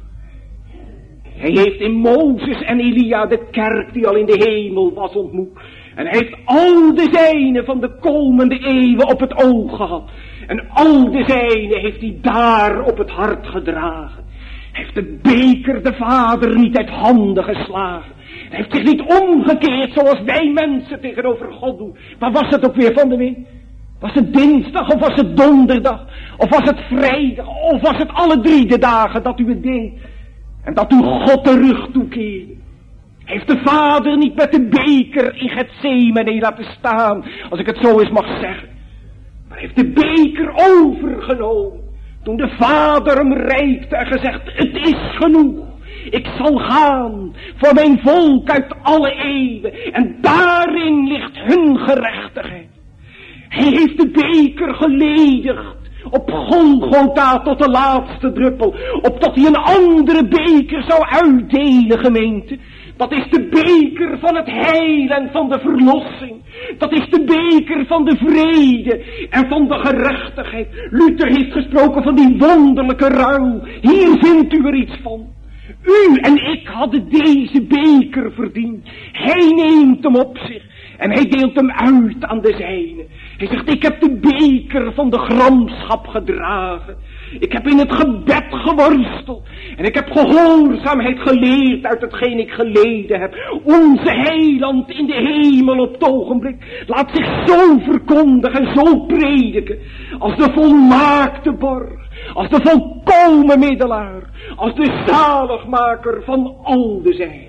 Hij heeft in Mozes en Elia de kerk die al in de hemel was ontmoet. En hij heeft al de zijnen van de komende eeuwen op het oog gehad. En al de zijnen heeft hij daar op het hart gedragen. Hij heeft de beker de Vader niet uit handen geslagen. Hij heeft zich niet omgekeerd zoals wij mensen tegenover God doen. Maar was het ook weer van de week? Was het dinsdag of was het donderdag? Of was het vrijdag? Of was het alle 3 de dagen dat u het deed? En dat u God de rug toekeerde? Heeft de Vader niet met de beker in Getsemane laten staan, als ik het zo eens mag zeggen? Maar heeft de beker overgenomen, toen de Vader hem reikte en gezegd, het is genoeg. Ik zal gaan voor mijn volk uit alle eeuwen. En daarin ligt hun gerechtigheid. Hij heeft de beker geledigd. Op Golgotha tot de laatste druppel. Opdat hij een andere beker zou uitdelen, gemeente. Dat is de beker van het heil en van de verlossing. Dat is de beker van de vrede en van de gerechtigheid. Luther heeft gesproken van die wonderlijke ruil. Hier vindt u er iets van. U en ik hadden deze beker verdiend. Hij neemt hem op zich en hij deelt hem uit aan de zijne. Hij zegt, ik heb de beker van de gramschap gedragen. Ik heb in het gebed geworsteld. En ik heb gehoorzaamheid geleerd uit hetgeen ik geleden heb. Onze heiland in de hemel op het ogenblik laat zich zo verkondigen en zo prediken. Als de volmaakte borg. Als de volkomen middelaar. Als de zaligmaker van al de zijnen.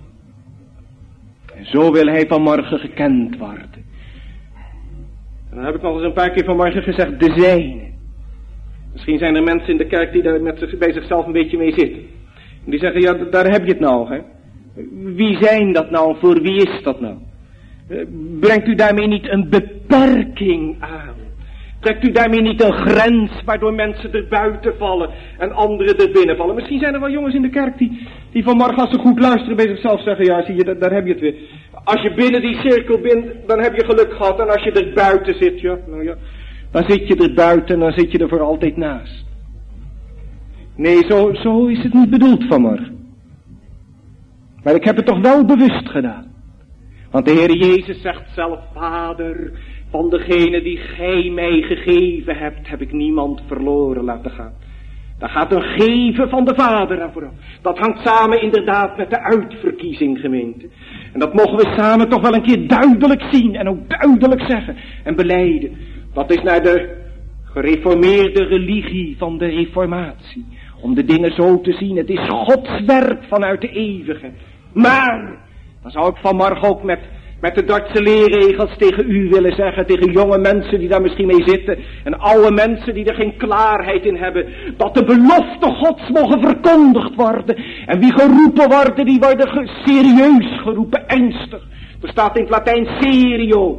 En zo wil hij vanmorgen gekend worden. En dan heb ik nog eens een paar keer vanmorgen gezegd, de zijne. Misschien zijn er mensen in de kerk die daar bij zichzelf een beetje mee zitten. En die zeggen, ja, daar heb je het nou, hè. Wie zijn dat nou? Voor wie is dat nou? Brengt u daarmee niet een beperking aan? Trekt u daarmee niet een grens waardoor mensen er buiten vallen en anderen er binnen vallen? Misschien zijn er wel jongens in de kerk die vanmorgen als ze goed luisteren bij zichzelf zeggen, ja, zie je, daar heb je het weer. Als je binnen die cirkel bent, dan heb je geluk gehad. En als je er buiten zit, ja, nou ja, dan zit je er buiten en dan zit je er voor altijd naast. Nee, zo is het niet bedoeld vanmorgen. Maar ik heb het toch wel bewust gedaan. Want de Heer Jezus zegt zelf, Vader, van degene die gij mij gegeven hebt, heb ik niemand verloren laten gaan. Daar gaat een geven van de Vader aan vooraf. Dat hangt samen inderdaad met de uitverkiezing, gemeente. En dat mogen we samen toch wel een keer duidelijk zien en ook duidelijk zeggen en belijden. Dat is naar de gereformeerde religie van de reformatie. Om de dingen zo te zien, het is Gods werk vanuit de eeuwige. Maar, dan zou ik vanmorgen ook met de Dordtse leerregels tegen u willen zeggen, tegen jonge mensen die daar misschien mee zitten, en oude mensen die er geen klaarheid in hebben, dat de belofte Gods mogen verkondigd worden. En wie geroepen worden, die worden serieus geroepen, ernstig. Er staat in het Latijn serio,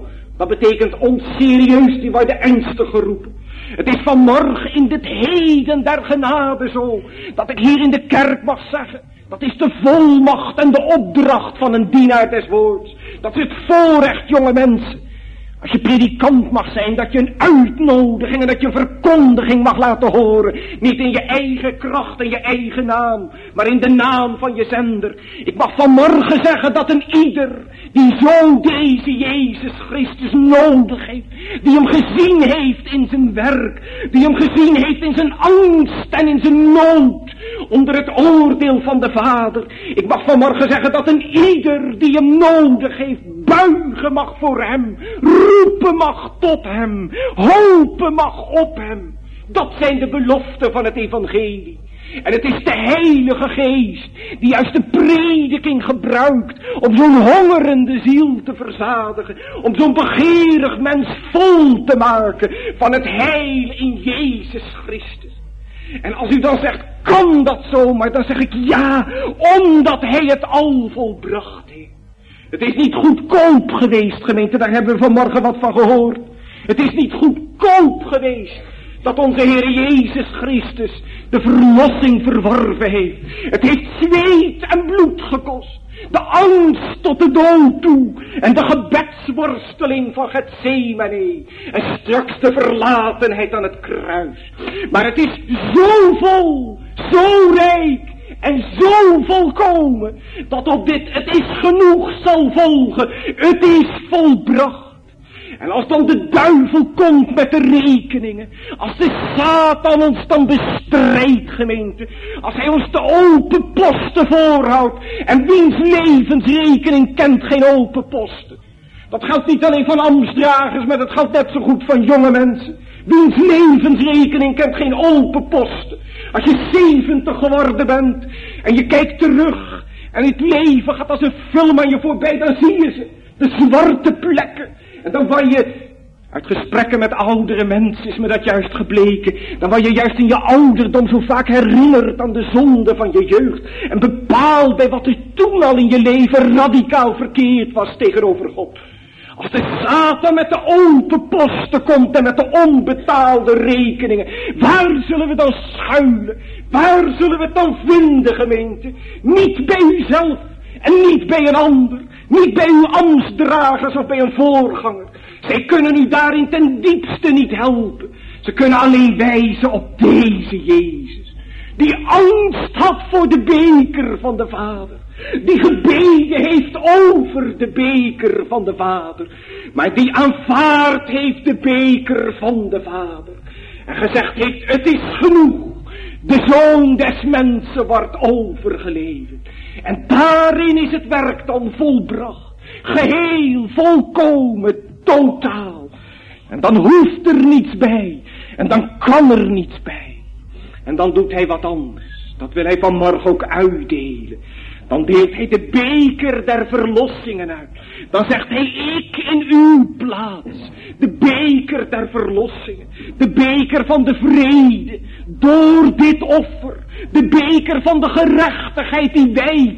Dat betekent onserieus, die worden ernstig geroepen. Het is vanmorgen in dit heden der genade zo, dat ik hier in de kerk mag zeggen, dat is de volmacht en de opdracht van een dienaar des woords. Dat is het voorrecht, jonge mensen. Als je predikant mag zijn, dat je een uitnodiging en dat je een verkondiging mag laten horen. Niet in je eigen kracht en je eigen naam, maar in de naam van je zender. Ik mag vanmorgen zeggen dat een ieder die zo deze Jezus Christus nodig heeft, die hem gezien heeft in zijn werk, die hem gezien heeft in zijn angst en in zijn nood, onder het oordeel van de Vader. Ik mag vanmorgen zeggen dat een ieder die hem nodig heeft, buigen mag voor hem, roepen mag tot hem, hopen mag op hem. Dat zijn de beloften van het evangelie. En het is de Heilige Geest die juist de prediking gebruikt om zo'n hongerende ziel te verzadigen, om zo'n begeerig mens vol te maken van het heil in Jezus Christus. En als u dan zegt, kan dat zomaar, dan zeg ik ja, omdat hij het al volbracht heeft. Het is niet goedkoop geweest, gemeente, daar hebben we vanmorgen wat van gehoord. Het is niet goedkoop geweest dat onze Heer Jezus Christus de verlossing verworven heeft. Het heeft zweet en bloed gekost. De angst tot de dood toe. En de gebedsworsteling van Getsemane. En straks de verlatenheid aan het kruis. Maar het is zo vol, zo rijk en zo volkomen, dat op dit het is genoeg zal volgen. Het is volbracht. En als dan de duivel komt met de rekeningen, als de Satan ons dan bestrijdt, gemeente, als hij ons de open posten voorhoudt, en wiens levensrekening kent geen open posten. Dat geldt niet alleen van ambtsdragers, maar dat geldt net zo goed van jonge mensen. Wiens levensrekening kent geen open posten. Als je 70 geworden bent en je kijkt terug en het leven gaat als een film aan je voorbij, dan zie je ze, de zwarte plekken. En dan word je, uit gesprekken met oudere mensen is me dat juist gebleken, dan word je juist in je ouderdom zo vaak herinnerd aan de zonde van je jeugd. En bepaald bij wat er toen al in je leven radicaal verkeerd was tegenover God. Als de Satan met de open posten komt en met de onbetaalde rekeningen, waar zullen we dan schuilen? Waar zullen we het dan vinden, gemeente? Niet bij uzelf en niet bij een ander. Niet bij uw ambtsdragers of bij een voorganger. Zij kunnen u daarin ten diepste niet helpen. Ze kunnen alleen wijzen op deze Jezus. Die angst had voor de beker van de Vader. Die gebeden heeft over de beker van de Vader. Maar die aanvaard heeft de beker van de Vader. En gezegd heeft, het is genoeg. De Zoon des Mensen wordt overgeleverd. En daarin is het werk dan volbracht. Geheel, volkomen, totaal. En dan hoeft er niets bij. En dan kan er niets bij. En dan doet hij wat anders. Dat wil hij vanmorgen ook uitdelen. Dan deelt hij de beker der verlossingen uit. Dan zegt hij, ik in uw plaats. De beker der verlossingen. De beker van de vrede. Door dit offer. De beker van de gerechtigheid die wij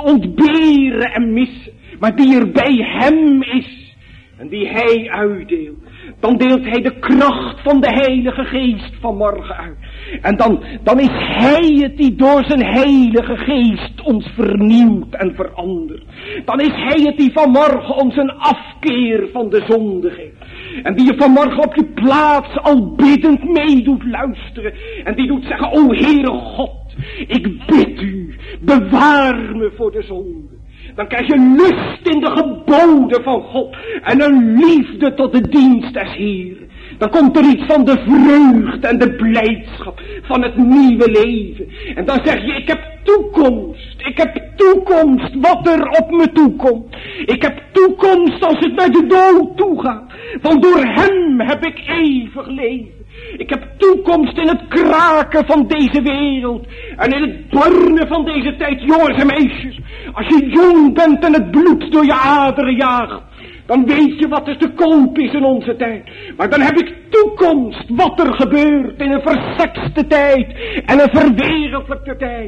ontberen en missen. Maar die er bij hem is. En die hij uitdeelt. Dan deelt hij de kracht van de Heilige Geest vanmorgen uit. En dan is hij het die door zijn Heilige Geest ons vernieuwt en verandert. Dan is hij het die vanmorgen ons een afkeer van de zonde geeft. En die je vanmorgen op je plaats al biddend mee doet luisteren. En die doet zeggen, o Heere God, ik bid u, bewaar me voor de zonde. Dan krijg je lust in de geboden van God. En een liefde tot de dienst des Heeren. Dan komt er iets van de vreugde en de blijdschap van het nieuwe leven. En dan zeg je, ik heb toekomst. Ik heb toekomst wat er op me toekomt. Ik heb toekomst als het naar de dood toegaat. Want door hem heb ik eeuwig leven. Ik heb toekomst in het kraken van deze wereld. En in het bornen van deze tijd, jongens en meisjes. Als je jong bent en het bloed door je aderen jaagt, dan weet je wat er te koop is in onze tijd. Maar dan heb ik toekomst wat er gebeurt in een versekste tijd en een verwereldlijkte tijd.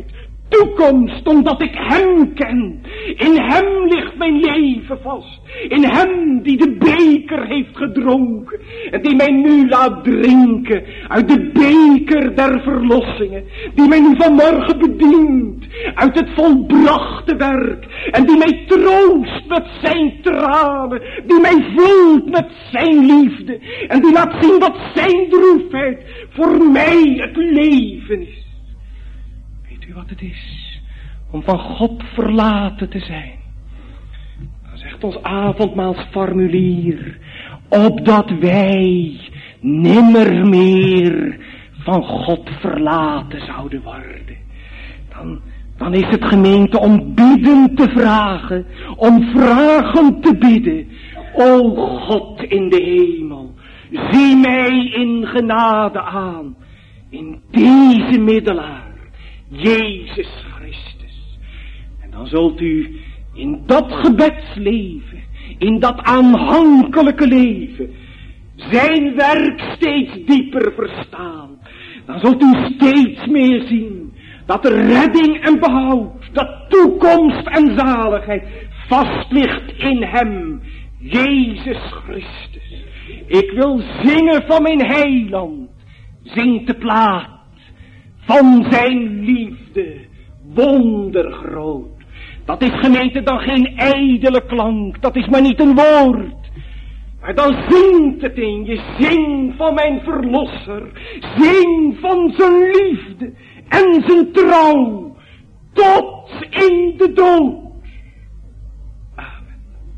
toekomst, omdat ik hem ken. In hem ligt mijn leven vast. In hem die de beker heeft gedronken. En die mij nu laat drinken uit de beker der verlossingen. Die mij nu vanmorgen bedient uit het volbrachte werk. En die mij troost met zijn tranen. Die mij vult met zijn liefde. En die laat zien dat zijn droefheid voor mij het leven is. Weet u wat het is om van God verlaten te zijn? Dan zegt ons avondmaalsformulier, opdat wij nimmer meer van God verlaten zouden worden. Dan is het gemeente om bidden te vragen, om vragen te bidden. O God in de hemel, zie mij in genade aan, in deze middelaar, Jezus Christus. En dan zult u in dat gebedsleven, in dat aanhankelijke leven, zijn werk steeds dieper verstaan. Dan zult u steeds meer zien dat redding en behoud, dat toekomst en zaligheid vast ligt in hem, Jezus Christus. Ik wil zingen van mijn heiland, zingt de plaat van zijn liefde, wondergroot. Dat is gemeente dan geen ijdele klank, dat is maar niet een woord. Maar dan zingt het in je, zing van mijn verlosser, zing van zijn liefde en zijn trouw, tot in de dood. Amen.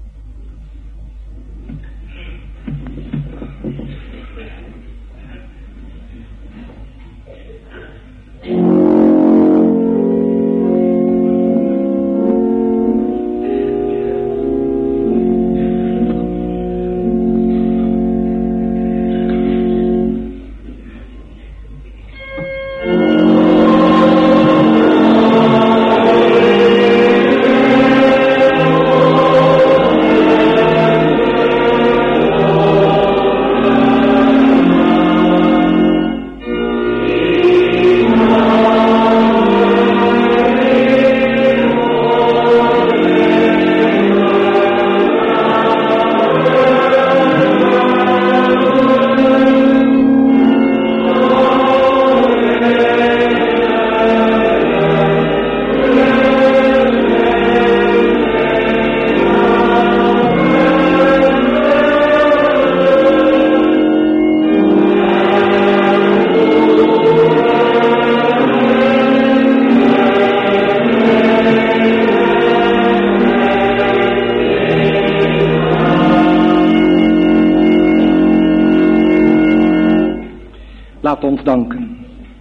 Laat ons danken.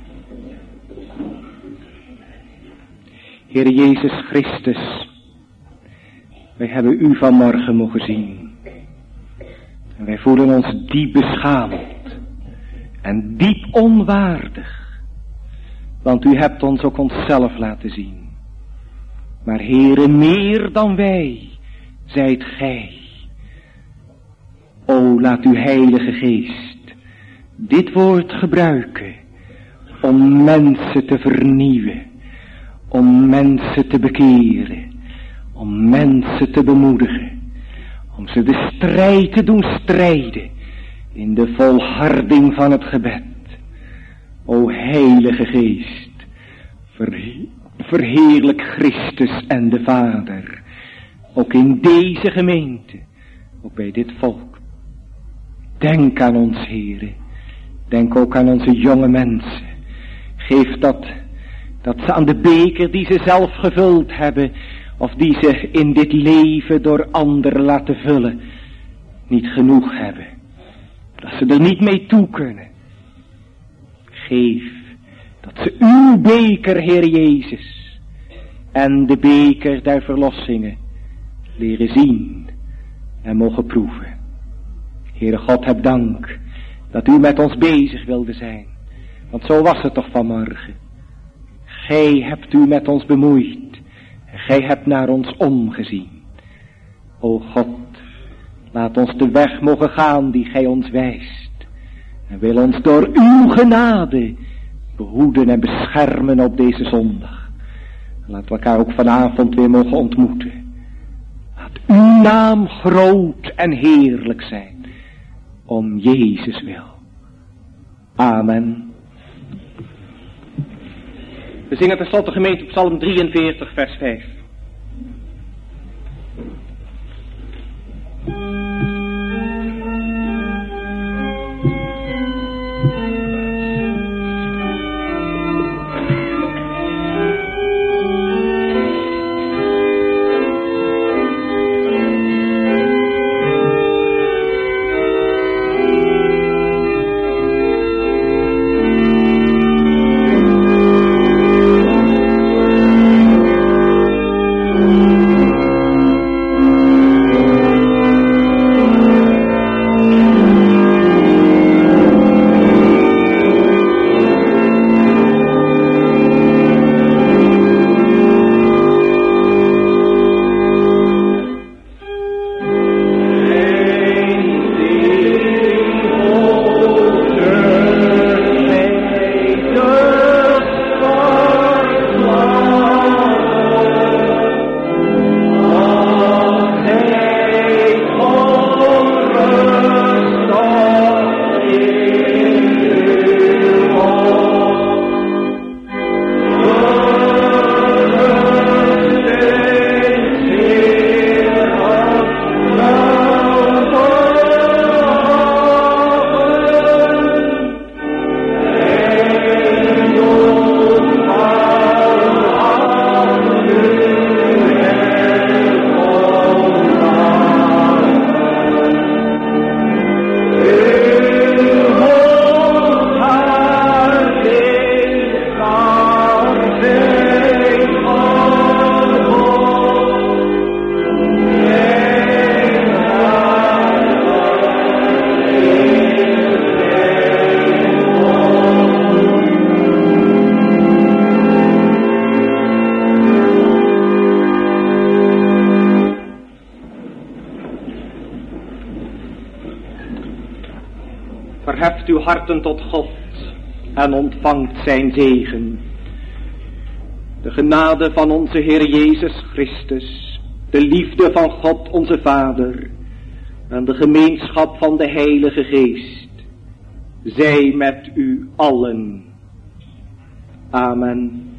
Heer Jezus Christus, wij hebben u vanmorgen mogen zien. En wij voelen ons diep beschaamd en diep onwaardig. Want u hebt ons ook onszelf laten zien. Maar Heere, meer dan wij zijt gij. O, laat uw Heilige Geest dit woord gebruiken om mensen te vernieuwen, om mensen te bekeren, om mensen te bemoedigen, om ze de strijd te doen strijden in de volharding van het gebed. O Heilige Geest, verheerlijk Christus en de Vader, ook in deze gemeente, ook bij dit volk. Denk aan ons, Heere. Denk ook aan onze jonge mensen. Geef dat ze aan de beker die ze zelf gevuld hebben, of die ze in dit leven door anderen laten vullen, niet genoeg hebben. Dat ze er niet mee toe kunnen. Geef dat ze uw beker, Heer Jezus, en de beker der verlossingen leren zien en mogen proeven. Heere God, heb dank dat u met ons bezig wilde zijn. Want zo was het toch vanmorgen. Gij hebt u met ons bemoeid. En gij hebt naar ons omgezien. O God, laat ons de weg mogen gaan die gij ons wijst. En wil ons door uw genade behoeden en beschermen op deze zondag. Laten we elkaar ook vanavond weer mogen ontmoeten. Laat uw naam groot en heerlijk zijn. Om Jezus wil. Amen. We zingen tenslotte gemeente Psalm 43 vers 5. Verheft uw harten tot God en ontvangt zijn zegen. De genade van onze Heer Jezus Christus, de liefde van God onze Vader en de gemeenschap van de Heilige Geest, zij met u allen. Amen.